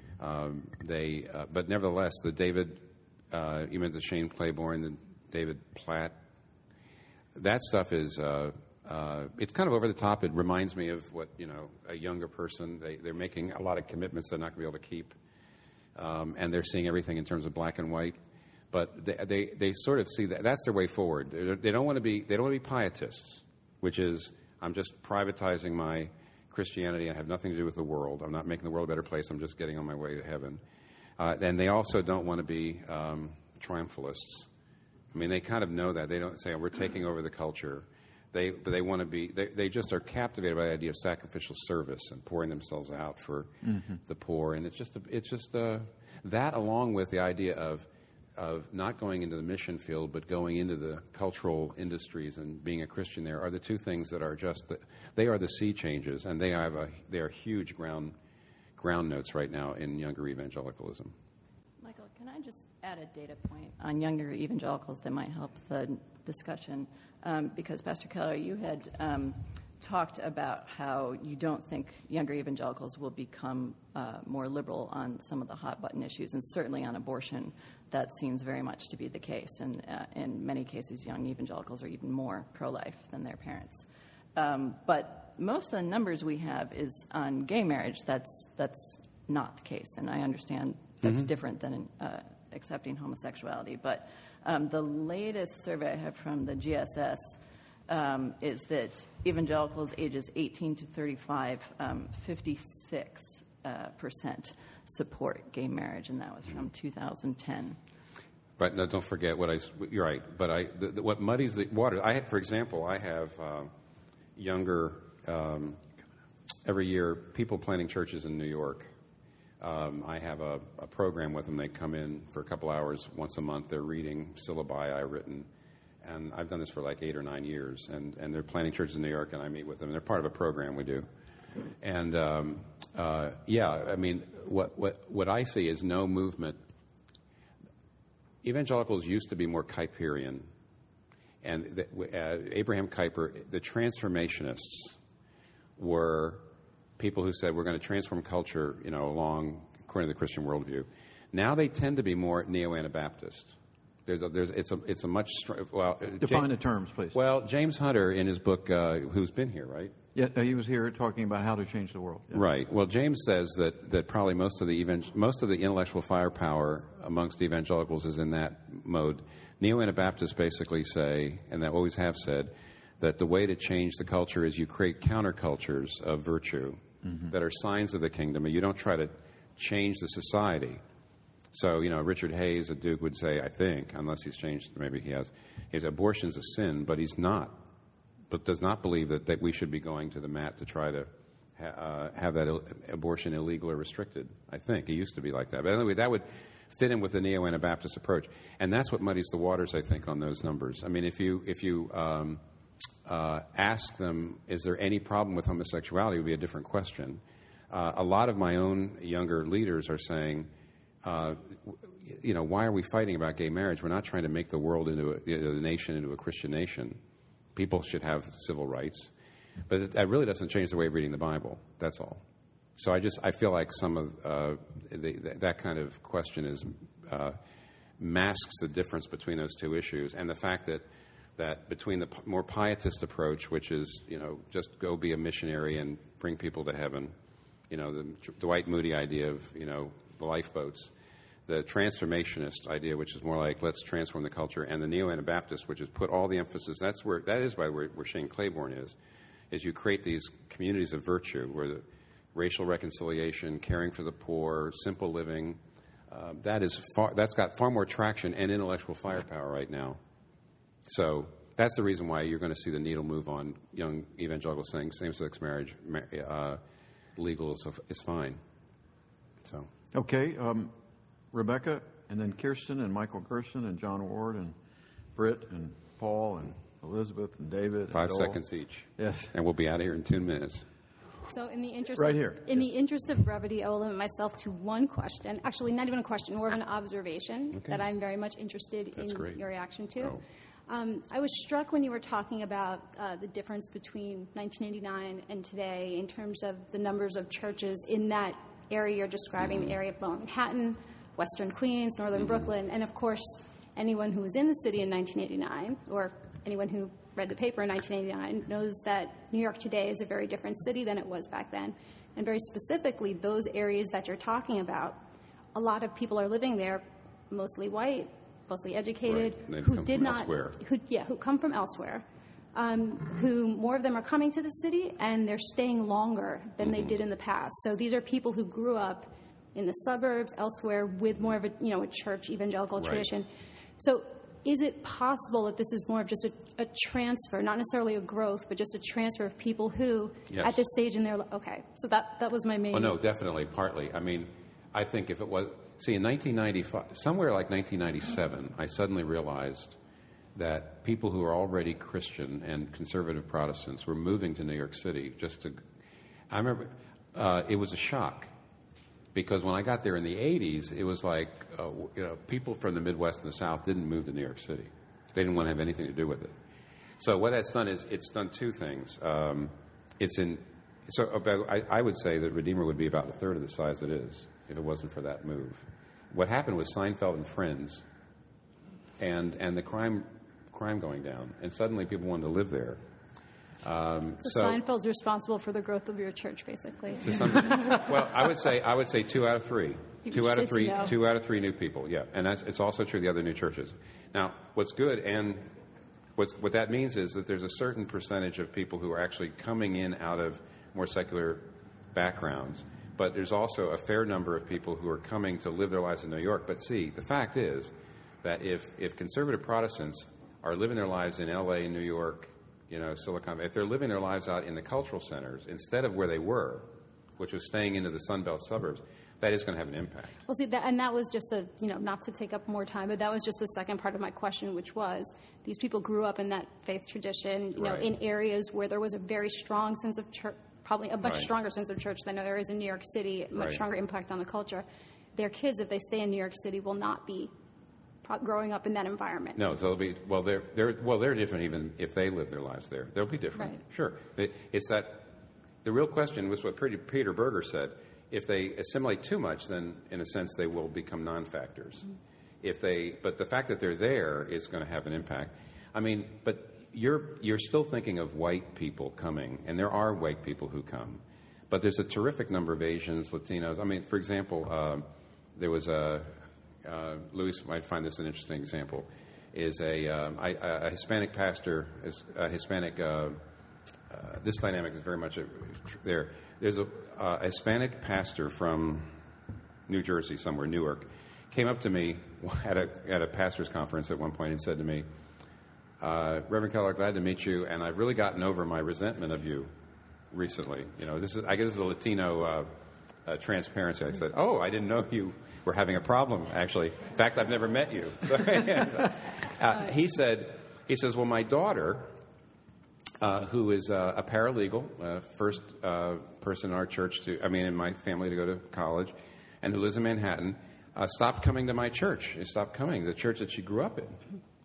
But nevertheless, the David, you mentioned Shane Claiborne, the David Platt, that stuff is, it's kind of over the top. It reminds me of what, a younger person, they're making a lot of commitments they're not going to be able to keep. and they're seeing everything in terms of black and white. But they sort of see that's their way forward. They don't want to be pietists, which is I'm just privatizing my Christianity. I have nothing to do with the world. I'm not making the world a better place. I'm just getting on my way to heaven. And they also don't want to be triumphalists. I mean, they kind of know that. They don't say, we're taking over the culture. But they want to be, they just are captivated by the idea of sacrificial service and pouring themselves out for the poor. And it's just that along with the idea of not going into the mission field, but going into the cultural industries and being a Christian there are the two things that are they are the sea changes, and they are huge ground notes right now in younger evangelicalism. Michael, can I just add a data point on younger evangelicals that might help the discussion? Because Pastor Keller, you had talked about how you don't think younger evangelicals will become more liberal on some of the hot-button issues, and certainly on abortion, that seems very much to be the case. And in many cases, young evangelicals are even more pro-life than their parents. But most of the numbers we have is on gay marriage. That's not the case, and I understand that's different than accepting homosexuality. But the latest survey I have from the GSS is that evangelicals ages 18 to 35, 56% support gay marriage, and that was from 2010. But no, don't forget you're right. But what muddies the water? For example, I have younger every year people planting churches in New York. I have a program with them. They come in for a couple hours once a month. They're reading syllabi I've written. And I've done this for like 8 or 9 years. And they're planting churches in New York, and I meet with them. They're part of a program we do. And, I mean, what I see is no movement. Evangelicals used to be more Kuyperian. And Abraham Kuyper, the transformationists were people who said, we're going to transform culture, along according to the Christian worldview. Now they tend to be more neo-Anabaptist. It's a much define the terms, please. Well, James Hunter in his book, who's been here, right? Yeah, he was here talking about how to change the world. Yeah. Right. Well, James says that probably most of the intellectual firepower amongst evangelicals is in that mode. Neo-Anabaptists basically say, and they always have said, that the way to change the culture is you create countercultures of virtue that are signs of the kingdom, and you don't try to change the society. So, Richard Hayes at Duke would say, I think, unless he's changed, maybe he has, abortion's a sin, but he's not, but does not believe that we should be going to the mat to try to have that abortion illegal or restricted. I think. He used to be like that. But anyway, that would fit in with the neo-Anabaptist approach. And that's what muddies the waters, I think, on those numbers. I mean, if you ask them, is there any problem with homosexuality, would be a different question. A lot of my own younger leaders are saying, why are we fighting about gay marriage? We're not trying to make the world the nation into a Christian nation. People should have civil rights. But that really doesn't change the way of reading the Bible. That's all. So I feel like some of that kind of question masks the difference between those two issues, and the fact that between the more pietist approach, which is, just go be a missionary and bring people to heaven, the Dwight Moody idea of, the lifeboats, the transformationist idea, which is more like let's transform the culture, and the neo-Anabaptist, which is put all the emphasis. That is where Shane Claiborne is you create these communities of virtue where the racial reconciliation, caring for the poor, simple living, that's got far more traction and intellectual firepower right now. So that's the reason why you're going to see the needle move on young evangelicals saying same-sex marriage legal is fine. So okay, Rebecca, and then Kirsten and Michael Gerson and John Ward and Britt and Paul and Elizabeth and David. 5 seconds each. Yes, and we'll be out of here in 2 minutes. So in the interest right of, here. In the interest of brevity, I will limit myself to one question. Actually, not even a question, more of an observation that I'm very much interested in your reaction to. Oh. I was struck when you were talking about the difference between 1989 and today in terms of the numbers of churches in that area you're describing, the area of Lower Manhattan, Western Queens, Northern Brooklyn, and of course, anyone who was in the city in 1989, or anyone who read the paper in 1989, knows that New York today is a very different city than it was back then. And very specifically, those areas that you're talking about a lot of people are living there, mostly white, mostly educated, Right. who did not, who come from elsewhere. Who more of them are coming to the city, and they're staying longer than they did in the past. So these are people who grew up in the suburbs, elsewhere, with more of a church evangelical tradition. So is it possible that this is more of just a transfer, not necessarily a growth, but just a transfer of people who, at this stage in their okay? So that was my main. Oh no, definitely, partly. I mean, I think if it was in 1995, somewhere like 1997, I suddenly realized that people who are already Christian and conservative Protestants were moving to New York City I remember it was a shock, because when I got there in the 80s, it was like, people from the Midwest and the South didn't move to New York City. They didn't want to have anything to do with it. So what that's done is it's done two things. I would say that Redeemer would be about a third of the size it is if it wasn't for that move. What happened was Seinfeld and Friends and the crime going down, and suddenly people wanted to live there. So Seinfeld's responsible for the growth of your church, basically. Well, I would say 2 out of 3. 2 out of 3. 2 out of 3 new people. Yeah, and it's also true of the other new churches. Now, what's good and what that means is that there's a certain percentage of people who are actually coming in out of more secular backgrounds, but there's also a fair number of people who are coming to live their lives in New York. But see, the fact is that if conservative Protestants are living their lives in L.A., New York, Silicon Valley, if they're living their lives out in the cultural centers instead of where they were, which was staying into the Sun Belt suburbs, that is going to have an impact. Well, see, that was just not to take up more time, but that was just the second part of my question, which was these people grew up in that faith tradition, in areas where there was a very strong sense of church, probably a much stronger sense of church than there is in New York City, a much stronger impact on the culture. Their kids, if they stay in New York City, will not be growing up in that environment. No, so they're different even if they live their lives there. They'll be different. Right. Sure. It's that the real question was what Peter Berger said. If they assimilate too much, then in a sense they will become non-factors. But the fact that they're there is going to have an impact. I mean, but you're still thinking of white people coming, and there are white people who come, but there's a terrific number of Asians, Latinos. I mean, for example, there was Luis might find this an interesting example, is a Hispanic pastor, this dynamic is very much there. There's a Hispanic pastor from New Jersey, somewhere, Newark, came up to me at a pastor's conference at one point and said to me, Reverend Keller, glad to meet you, and I've really gotten over my resentment of you recently. I guess this is a Latino transparency. I said, I didn't know you were having a problem, actually. In fact, I've never met you. He says, well, my daughter, who is a paralegal, first person in our church in my family to go to college, and who lives in Manhattan, stopped coming to my church. She stopped coming to the church that she grew up in.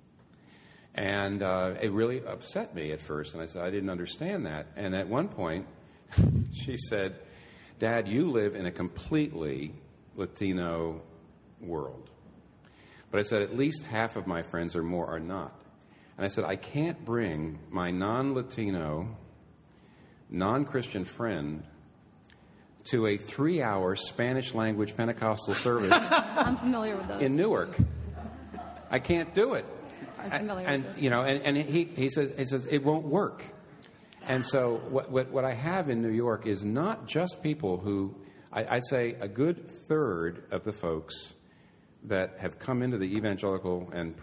And it really upset me at first, and I said, I didn't understand that. And at one point, she said, Dad, you live in a completely Latino world. But I said, at least half of my friends or more are not. And I said, I can't bring my non-Latino, non-Christian friend to a 3-hour Spanish-language Pentecostal service I'm familiar with those. in Newark. I can't do it. I'm familiar with this. And he says it won't work. And so what I have in New York is not just people who, I'd say a good third of the folks that have come into the evangelical and,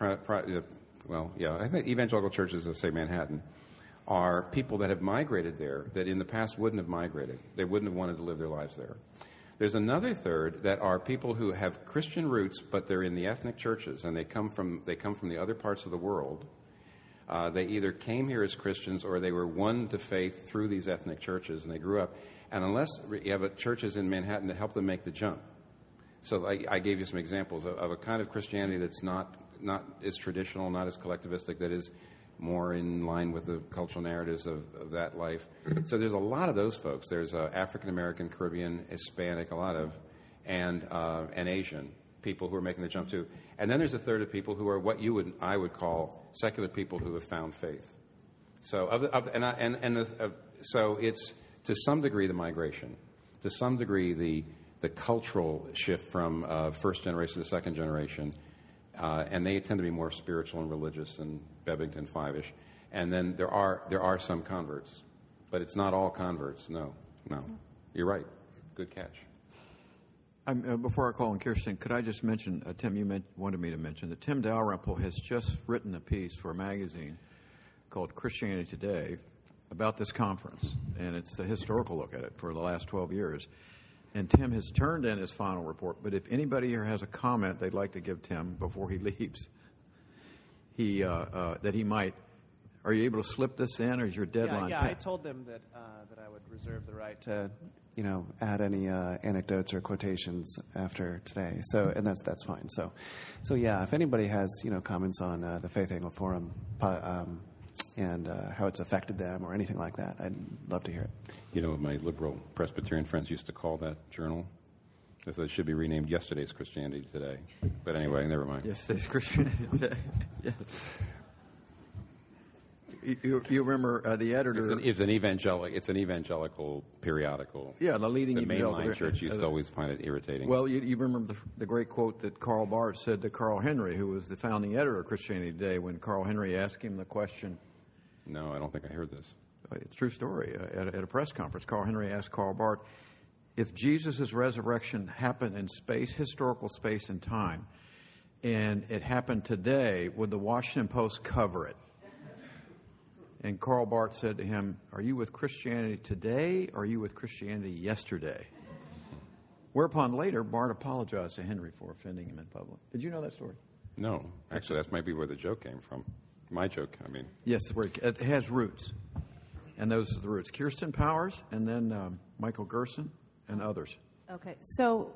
I think evangelical churches of, say, Manhattan, are people that have migrated there that in the past wouldn't have migrated. They wouldn't have wanted to live their lives there. There's another third that are people who have Christian roots, but they're in the ethnic churches, and they come from the other parts of the world. They either came here as Christians or they were won to faith through these ethnic churches, and they grew up. And unless you have churches in Manhattan to help them make the jump. So I gave you some examples of a kind of Christianity that's not as traditional, not as collectivistic, that is more in line with the cultural narratives of that life. So there's a lot of those folks. There's African American, Caribbean, Hispanic, a lot of, and Asian people who are making the jump too. And then there's a third of people who are what I would call secular people who have found faith. So so it's to some degree the migration, to some degree the cultural shift from first generation to second generation, and they tend to be more spiritual and religious than Bebington 5-ish. And then there are some converts, but it's not all converts. No. You're right. Good catch. Before I call on Kirsten, could I just mention, Tim, you wanted me to mention that Tim Dalrymple has just written a piece for a magazine called Christianity Today about this conference, and it's a historical look at it for the last 12 years. And Tim has turned in his final report, but if anybody here has a comment they'd like to give Tim before he leaves, that he might. Are you able to slip this in, or is your deadline? Yeah, I told them that I would reserve the right to, add any anecdotes or quotations after today. So, and that's fine. So yeah, if anybody has comments on the Faith Angle Forum and how it's affected them or anything like that, I'd love to hear it. My liberal Presbyterian friends used to call that journal. They said it should be renamed Yesterday's Christianity Today. But anyway, never mind. Yesterday's Christianity Today. Yes. You remember the editor? It's an evangelical periodical. Yeah, the leading evangelical. The mainline church used to always find it irritating. Well, you remember the great quote that Karl Barth said to Carl Henry, who was the founding editor of Christianity Today, when Carl Henry asked him the question. No, I don't think I heard this. It's a true story. At a press conference, Carl Henry asked Karl Barth, if Jesus' resurrection happened in space, historical space and time, and it happened today, would the Washington Post cover it? And Karl Barth said to him, are you with Christianity Today, or are you with Christianity yesterday? Whereupon later, Barth apologized to Henry for offending him in public. Did you know that story? No. Actually, that might be where the joke came from. My joke, I mean. Yes, it has roots. And those are the roots. Kirsten Powers, and then Michael Gerson, and others. Okay, so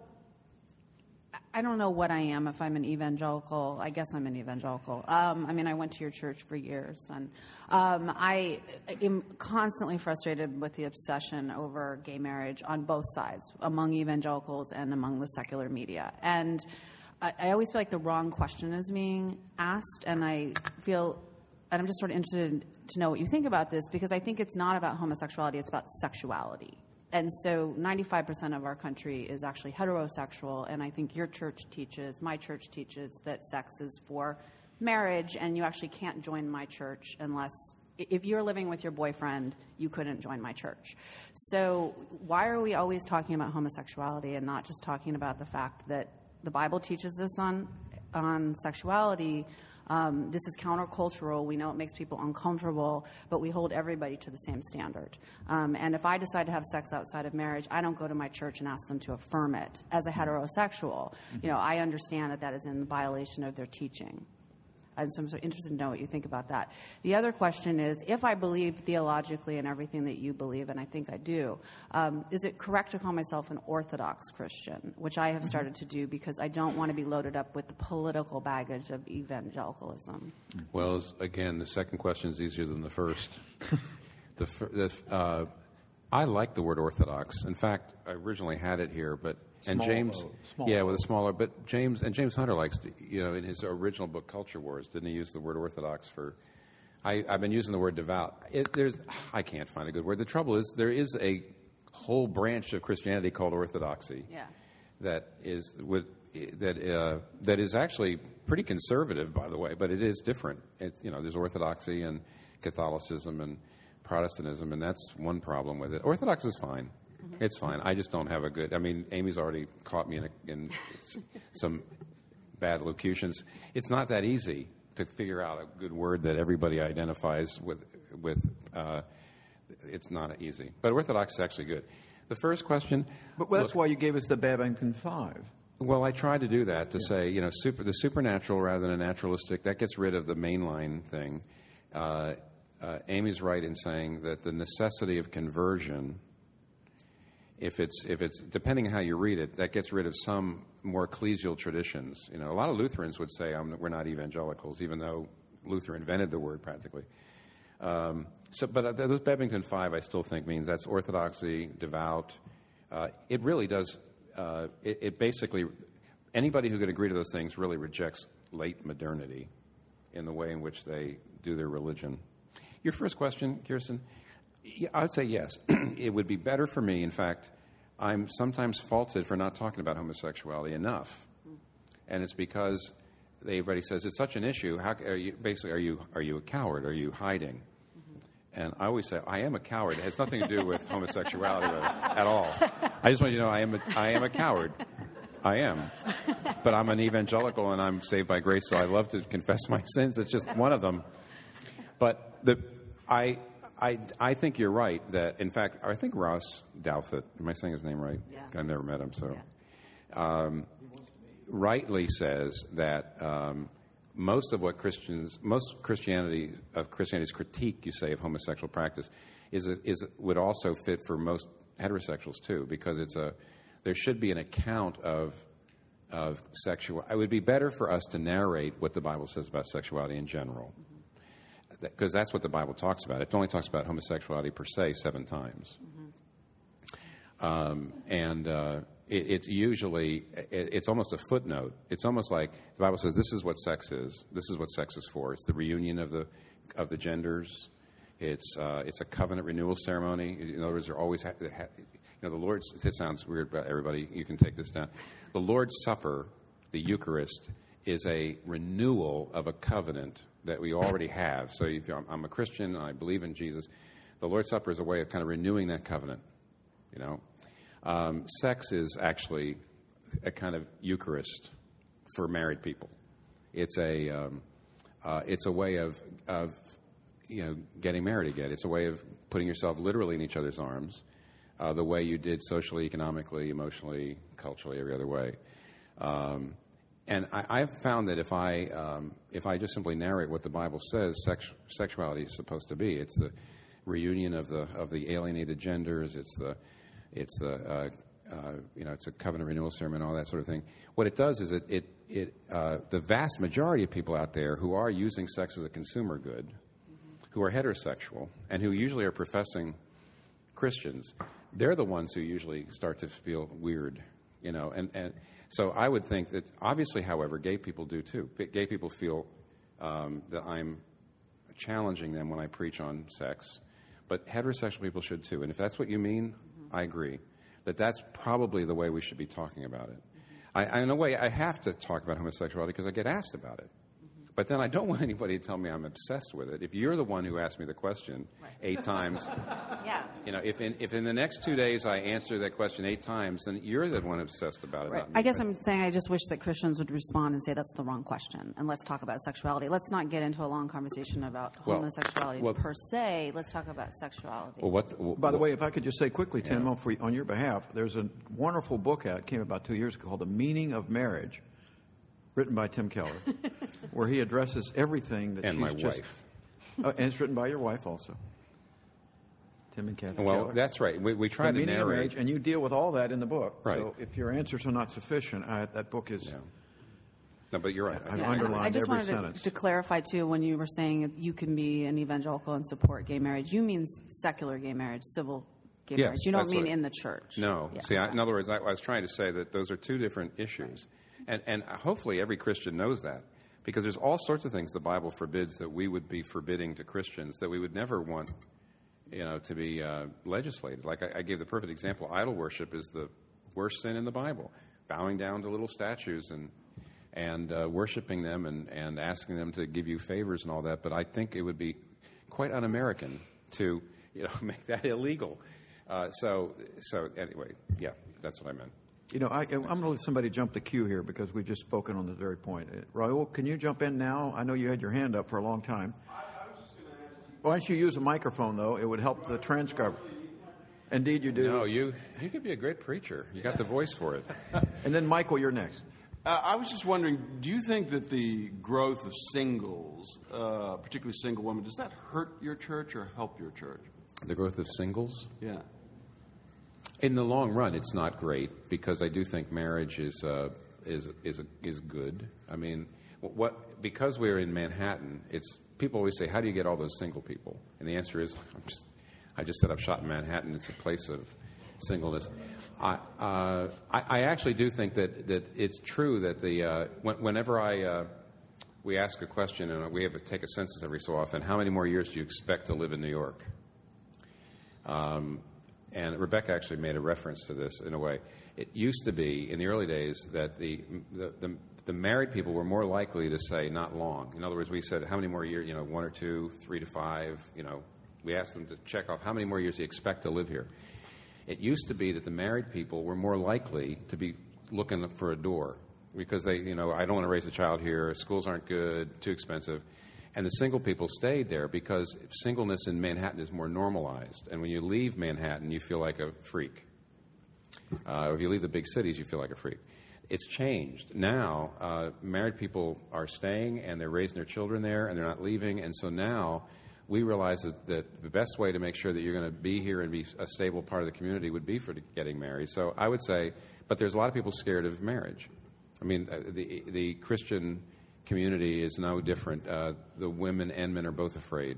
I don't know what I am, if I'm an evangelical. I guess I'm an evangelical. I went to your church for years, and I am constantly frustrated with the obsession over gay marriage on both sides, among evangelicals and among the secular media. And I always feel like the wrong question is being asked, and I'm just sort of interested to know what you think about this, because I think it's not about homosexuality, it's about sexuality. And so 95% of our country is actually heterosexual, and I think your church teaches, my church teaches, that sex is for marriage, and you actually can't join my church unless, if you're living with your boyfriend, you couldn't join my church. So why are we always talking about homosexuality and not just talking about the fact that the Bible teaches us on sexuality? This is countercultural. We know it makes people uncomfortable, but we hold everybody to the same standard. And if I decide to have sex outside of marriage, I don't go to my church and ask them to affirm it. As a heterosexual, I understand that is in violation of their teaching. And so I'm so interested to know what you think about that. The other question is, if I believe theologically in everything that you believe, and I think I do, is it correct to call myself an Orthodox Christian, which I have started to do because I don't want to be loaded up with the political baggage of evangelicalism? Well, again, the second question is easier than the first. I like the word Orthodox. In fact, I originally had it here, but James Hunter likes to, in his original book Culture Wars, didn't he use the word Orthodox for? I've been using the word devout. I can't find a good word. The trouble is there is a whole branch of Christianity called Orthodoxy. Yeah. That is actually pretty conservative, by the way, but it is different. There's Orthodoxy and Catholicism and Protestantism, and that's one problem with it. Orthodox is fine. Mm-hmm. It's fine. I just don't have a good... Amy's already caught me in some bad locutions. It's not that easy to figure out a good word that everybody identifies with. It's not easy. But Orthodox is actually good. The first question... But that's why you gave us the Babington 5. Well, I tried to do that, to say, the supernatural rather than a naturalistic, that gets rid of the mainline thing. Amy's right in saying that the necessity of conversion, if it's depending on how you read it, that gets rid of some more ecclesial traditions. A lot of Lutherans would say we're not evangelicals, even though Luther invented the word practically. But those Babington 5, I still think means that's orthodoxy, devout. It really does. It basically, anybody who could agree to those things really rejects late modernity in the way in which they do their religion. Your first question, Kirsten, I would say yes. It would be better for me. In fact, I'm sometimes faulted for not talking about homosexuality enough. And it's because everybody says it's such an issue. How are you? Basically, are you a coward? Are you hiding? And I always say I am a coward. It has nothing to do with homosexuality at all. I just want you to know I am a coward. I am, but I'm an evangelical and I'm saved by grace. So I love to confess my sins. It's just one of them. But I think you're right that, in fact, I think Ross Douthat, am I saying his name right? Yeah. I've never met him, so rightly says that most of Christianity's critique, you say, of homosexual practice would also fit for most heterosexuals too, because there should be an account of sexual. It would be better for us to narrate what the Bible says about sexuality in general, because that's what the Bible talks about. It only talks about homosexuality per se 7 times. It's usually, it's almost a footnote. It's almost like the Bible says this is what sex is. This is what sex is for. It's the reunion of the genders. It's a covenant renewal ceremony. In other words, there always the Lord's. It sounds weird, but everybody, you can take this down. The Lord's Supper, the Eucharist, is a renewal of a covenant that we already have. So if I'm a Christian and I believe in Jesus, the Lord's Supper is a way of kind of renewing that covenant. Sex is actually a kind of Eucharist for married people. It's a way of getting married again. It's a way of putting yourself literally in each other's arms, the way you did socially, economically, emotionally, culturally, every other way. And I've found that if I just simply narrate what the Bible says sexuality is supposed to be, it's the reunion of the alienated genders. It's a covenant renewal ceremony, all that sort of thing. What it does is the vast majority of people out there who are using sex as a consumer good, who are heterosexual, and who usually are professing Christians, they're the ones who usually start to feel weird, and so I would think that obviously, however, gay people do too. Gay people feel that I'm challenging them when I preach on sex, but heterosexual people should too. And if that's what you mean, I agree that that's probably the way we should be talking about it. In a way, I have to talk about homosexuality because I get asked about it. But then I don't want anybody to tell me I'm obsessed with it. If you're the one who asked me the question 8 times, if in the next 2 days I answer that question 8 times, then you're the one obsessed about it. Right. I guess I'm saying I just wish that Christians would respond and say that's the wrong question, and let's talk about sexuality. Let's not get into a long conversation about homosexuality per se. Let's talk about sexuality. By the way, if I could just say quickly, Tim, on your behalf, there's a wonderful book out, came about 2 years ago, called The Meaning of Marriage, written by Tim Keller, where he addresses everything that and she's my just... wife. And it's written by your wife also, Tim and Kathy Well, Keller. that's right. We try to narrate. Marriage, and you deal with all that in the book. Right. So if your answers are not sufficient, that book is... Yeah. No, but you're right. I've underlined I just every wanted sentence. to clarify, too, when you were saying you can be an evangelical and support gay marriage, you mean secular gay marriage, civil gay marriage. You don't mean in the church. No. Yeah. See, in other words, I was trying to say that those are 2 different issues. And hopefully every Christian knows that, because there's all sorts of things the Bible forbids that we would be forbidding to Christians that we would never want, to be legislated. Like I gave the perfect example. Idol worship is the worst sin in the Bible. Bowing down to little statues and worshiping them and asking them to give you favors and all that. But I think it would be quite un-American to make that illegal. So anyway, yeah, that's what I meant. I'm going to let somebody jump the queue here because we've just spoken on this very point. Raul, can you jump in now? I know you had your hand up for a long time. I was just going to ask you. Why don't you use a microphone, though? It would help the transcriber. Indeed, you do. No, you could be a great preacher. You got the voice for it. And then, Michael, you're next. I was just wondering, do you think that the growth of singles, particularly single women, does that hurt your church or help your church? The growth of singles? Yeah. In the long run, it's not great because I do think marriage is good. I mean, because we're in Manhattan, people always say, "How do you get all those single people?" And the answer is, I just set up shop in Manhattan. It's a place of singleness. I actually do think that it's true that whenever we ask a question and we have to take a census every so often, how many more years do you expect to live in New York? and Rebecca actually made a reference to this in a way. It used to be in the early days that the married people were more likely to say not long. In other words, we said how many more years, 1 or 2, 3 to 5, we asked them to check off how many more years do you expect to live here. It used to be that the married people were more likely to be looking for a door because they, I don't want to raise a child here, schools aren't good, too expensive. And the single people stayed there because singleness in Manhattan is more normalized. And when you leave Manhattan, you feel like a freak. Or if you leave the big cities, you feel like a freak. It's changed. Now, married people are staying and they're raising their children there and they're not leaving. And so now we realize that the best way to make sure that you're going to be here and be a stable part of the community would be for getting married. So I would say, but there's a lot of people scared of marriage. I mean, the Christian community is no different. The women and men are both afraid.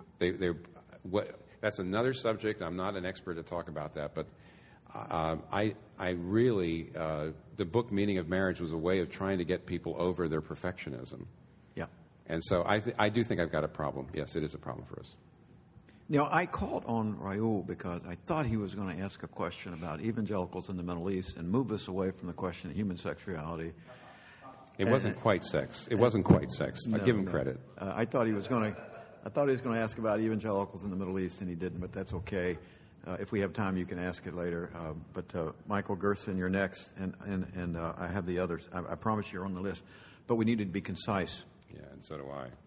That's another subject. I'm not an expert to talk about that, but I really, the book Meaning of Marriage was a way of trying to get people over their perfectionism. Yeah. And so I do think I've got a problem. Yes, it is a problem for us. I called on Raul because I thought he was going to ask a question about evangelicals in the Middle East and move us away from the question of human sexuality. It wasn't quite sex. It wasn't quite sex. I'll give him credit. I thought he was going to ask about evangelicals in the Middle East, and he didn't. But that's okay. If we have time, you can ask it later. But Michael Gerson, you're next, and I have the others. I promise you're on the list. But we need to be concise. Yeah, and so do I.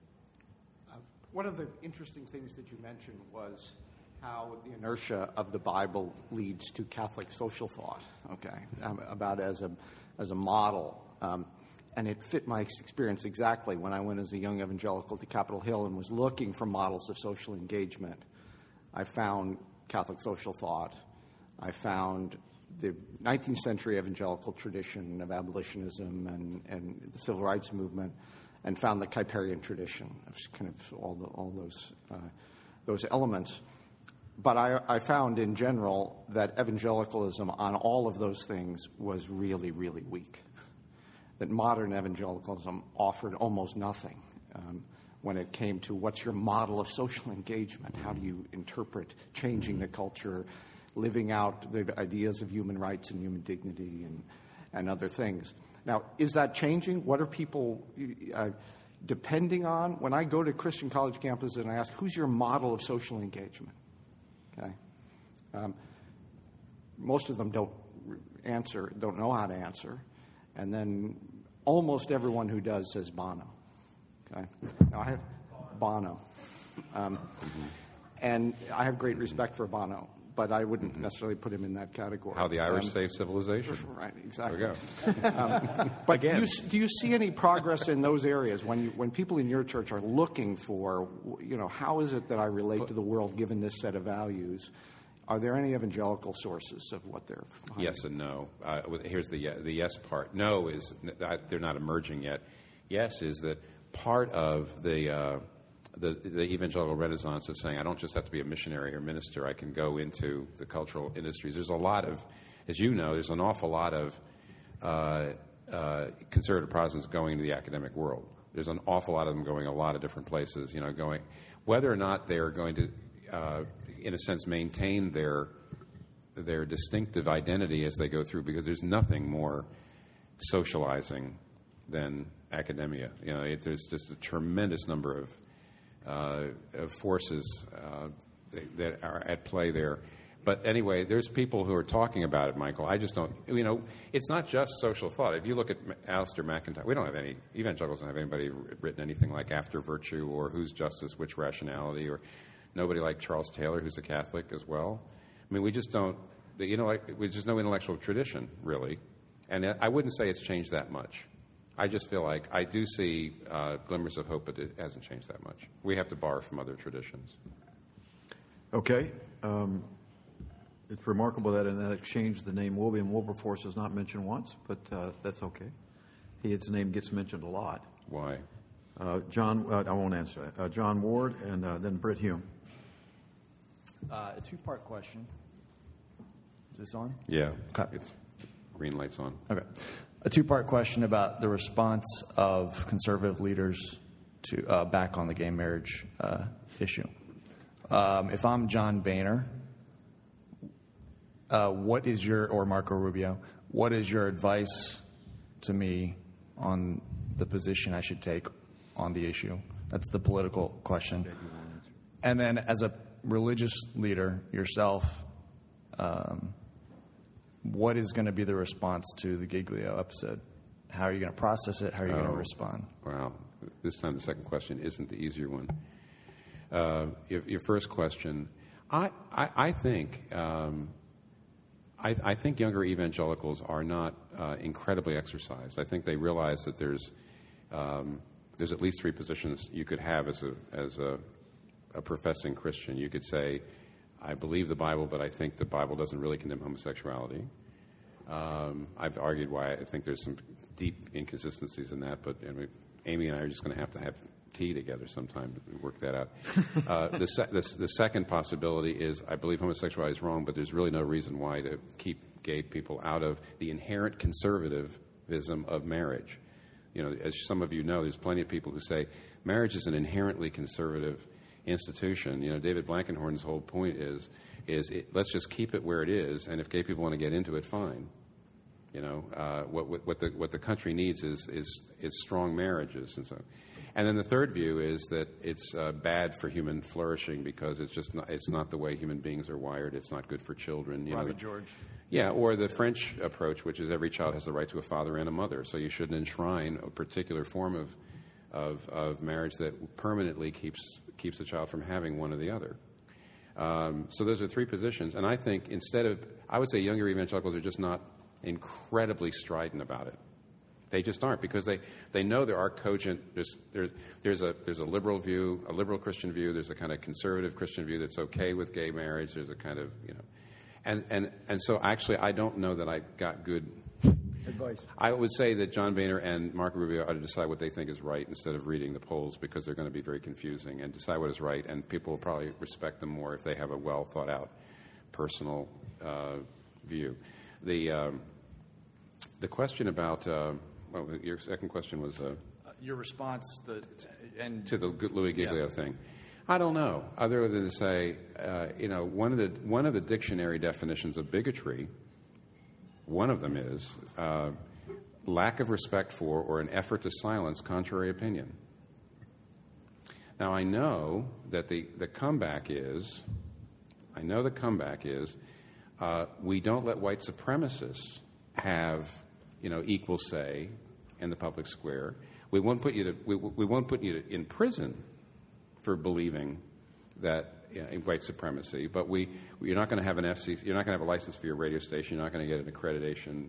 One of the interesting things that you mentioned was how the inertia of the Bible leads to Catholic social thought. Okay, about as a model. And it fit my experience exactly when I went as a young evangelical to Capitol Hill and was looking for models of social engagement. I found Catholic social thought. I found the 19th century evangelical tradition of abolitionism and the civil rights movement, and found the Kuyperian tradition of kind of all those elements. But I found in general that evangelicalism on all of those things was really, really weak. That modern evangelicalism offered almost nothing when it came to what's your model of social engagement? How do you interpret changing the culture, living out the ideas of human rights and human dignity and other things? Now, is that changing? What are people depending on? When I go to Christian college campuses and I ask, who's your model of social engagement? Okay, most of them don't know how to answer. And then almost everyone who does says Bono. Okay, now I have Bono, and I have great respect for Bono, but I wouldn't necessarily put him in that category. How the Irish saved civilization. Right, exactly. There we go. But do you see any progress in those areas when people in your church are looking for, how is it that I relate to the world given this set of values? Are there any evangelical sources of what they're finding? Yes and no. Here's the yes part. No is they're not emerging yet. Yes is that part of the evangelical renaissance of saying I don't just have to be a missionary or minister. I can go into the cultural industries. There's a lot of, as you know, there's an awful lot of conservative Protestants going into the academic world. There's an awful lot of them going a lot of different places. Going whether or not they're going to. In a sense, maintain their distinctive identity as they go through, because there's nothing more socializing than academia. There's just a tremendous number of forces that are at play there. But anyway, there's people who are talking about it, Michael. I just don't, it's not just social thought. If you look at Alistair McIntyre, we don't have any, evangelicals don't have anybody written anything like After Virtue or Whose Justice, Which Rationality, or nobody like Charles Taylor, who's a Catholic as well. I mean, we just don't, there's no intellectual tradition, really. And I wouldn't say it's changed that much. I just feel like I do see glimmers of hope, but it hasn't changed that much. We have to borrow from other traditions. Okay. It's remarkable that in that exchange the name William Wilberforce is not mentioned once, but that's okay. His name gets mentioned a lot. Why? John, I won't answer that. John Ward and then Britt Hume. A two-part question. Is this on? Yeah. Okay. It's green light's on. Okay. A two-part question about the response of conservative leaders to back on the gay marriage issue. If I'm John Boehner, what is your, or Marco Rubio, what is your advice to me on the position I should take on the issue? That's the political question. And then as a religious leader yourself, what is going to be the response to the Giglio episode? How are you going to process it? How are you going to respond? Wow. This time the second question isn't the easier one. Your first question, I think younger evangelicals are not incredibly exercised. I think they realize that there's at least three positions you could have as a professing Christian. You could say, I believe the Bible, but I think the Bible doesn't really condemn homosexuality. I've argued why I think there's some deep inconsistencies in that, but Amy and I are just going to have tea together sometime to work that out. The second possibility is I believe homosexuality is wrong, but there's really no reason why to keep gay people out of the inherent conservatism of marriage. As some of you know, there's plenty of people who say marriage is an inherently conservative institution. David Blankenhorn's whole point is let's just keep it where it is, and if gay people want to get into it, fine. What the country needs is strong marriages, and so. And then the third view is that it's bad for human flourishing because it's not the way human beings are wired. It's not good for children. Robert George. Yeah, or the French approach, which is every child has the right to a father and a mother. So you shouldn't enshrine a particular form of marriage that permanently keeps a child from having one or the other. So those are three positions. And I think I would say younger evangelicals are just not incredibly strident about it. They just aren't, because they know there are cogent. There's a liberal view, a liberal Christian view. There's a kind of conservative Christian view that's okay with gay marriage. There's a kind of and so actually I don't know that I got good advice. I would say that John Boehner and Marco Rubio ought to decide what they think is right instead of reading the polls, because they're going to be very confusing, and decide what is right, and people will probably respect them more if they have a well thought out personal view. The question about your second question was your response to the Louis Giglio thing. I don't know, other than to say, one of the dictionary definitions of bigotry, one of them is lack of respect for or an effort to silence contrary opinion. Now, I know that the comeback is we don't let white supremacists have equal say in the public square. We won't put you in prison for believing that in white supremacy, but you're not going to have an FCC. You're not going to have a license for your radio station. You're not going to get an accreditation,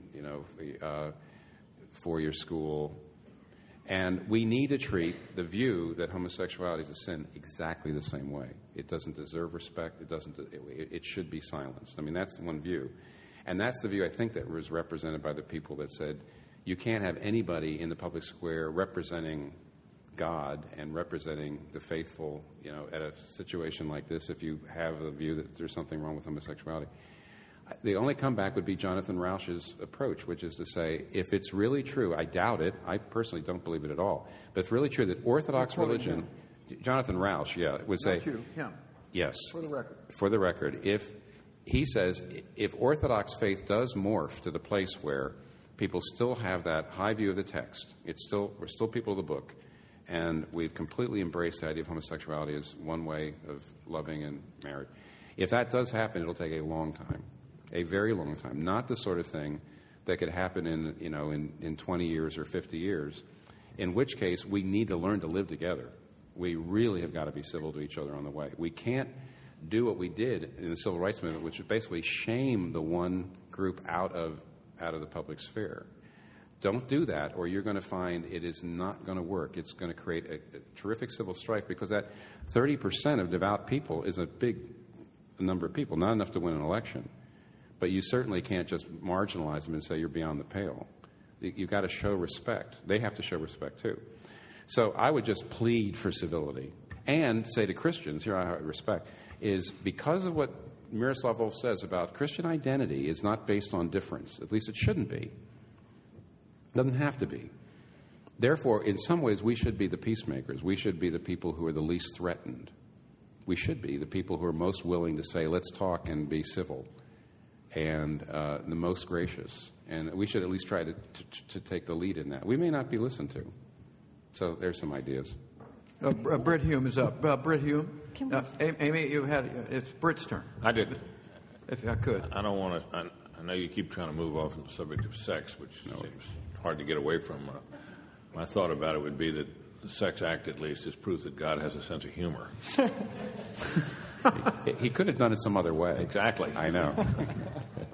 for your school. And we need to treat the view that homosexuality is a sin exactly the same way. It doesn't deserve respect. It should be silenced. I mean, that's one view. And that's the view, I think, that was represented by the people that said you can't have anybody in the public square representing God and representing the faithful, at a situation like this, if you have a view that there's something wrong with homosexuality. The only comeback would be Jonathan Rauch's approach, which is to say, if it's really true, I doubt it, I personally don't believe it at all, but if it's really true that Orthodox religion, Jonathan Rauch, would say, not you, him. Yes. For the record. If he says, if Orthodox faith does morph to the place where people still have that high view of the text, we're still people of the book, and we've completely embraced the idea of homosexuality as one way of loving and marriage. If that does happen, it'll take a long time, a very long time. Not the sort of thing that could happen in 20 years or 50 years, in which case we need to learn to live together. We really have got to be civil to each other on the way. We can't do what we did in the Civil Rights Movement, which is basically shame the one group out of the public sphere. Don't do that, or you're going to find it is not going to work. It's going to create a terrific civil strife, because that 30% of devout people is a big number of people, not enough to win an election. But you certainly can't just marginalize them and say you're beyond the pale. You've got to show respect. They have to show respect, too. So I would just plead for civility and say to Christians, here I respect, is because of what Miroslav Volf says about Christian identity is not based on difference. At least it shouldn't be. It doesn't have to be. Therefore, in some ways, we should be the peacemakers. We should be the people who are the least threatened. We should be the people who are most willing to say, let's talk and be civil. and the most gracious. And we should at least try to take the lead in that. We may not be listened to. So there's some ideas. Britt Hume is up. Britt Hume. Amy, it's Britt's turn. I did. If I could. I don't want to. I know you keep trying to move off the subject of sex, which seems hard to get away from. My thought about it would be that the Sex Act, at least, is proof that God has a sense of humor. He could have done it some other way. Exactly. I know.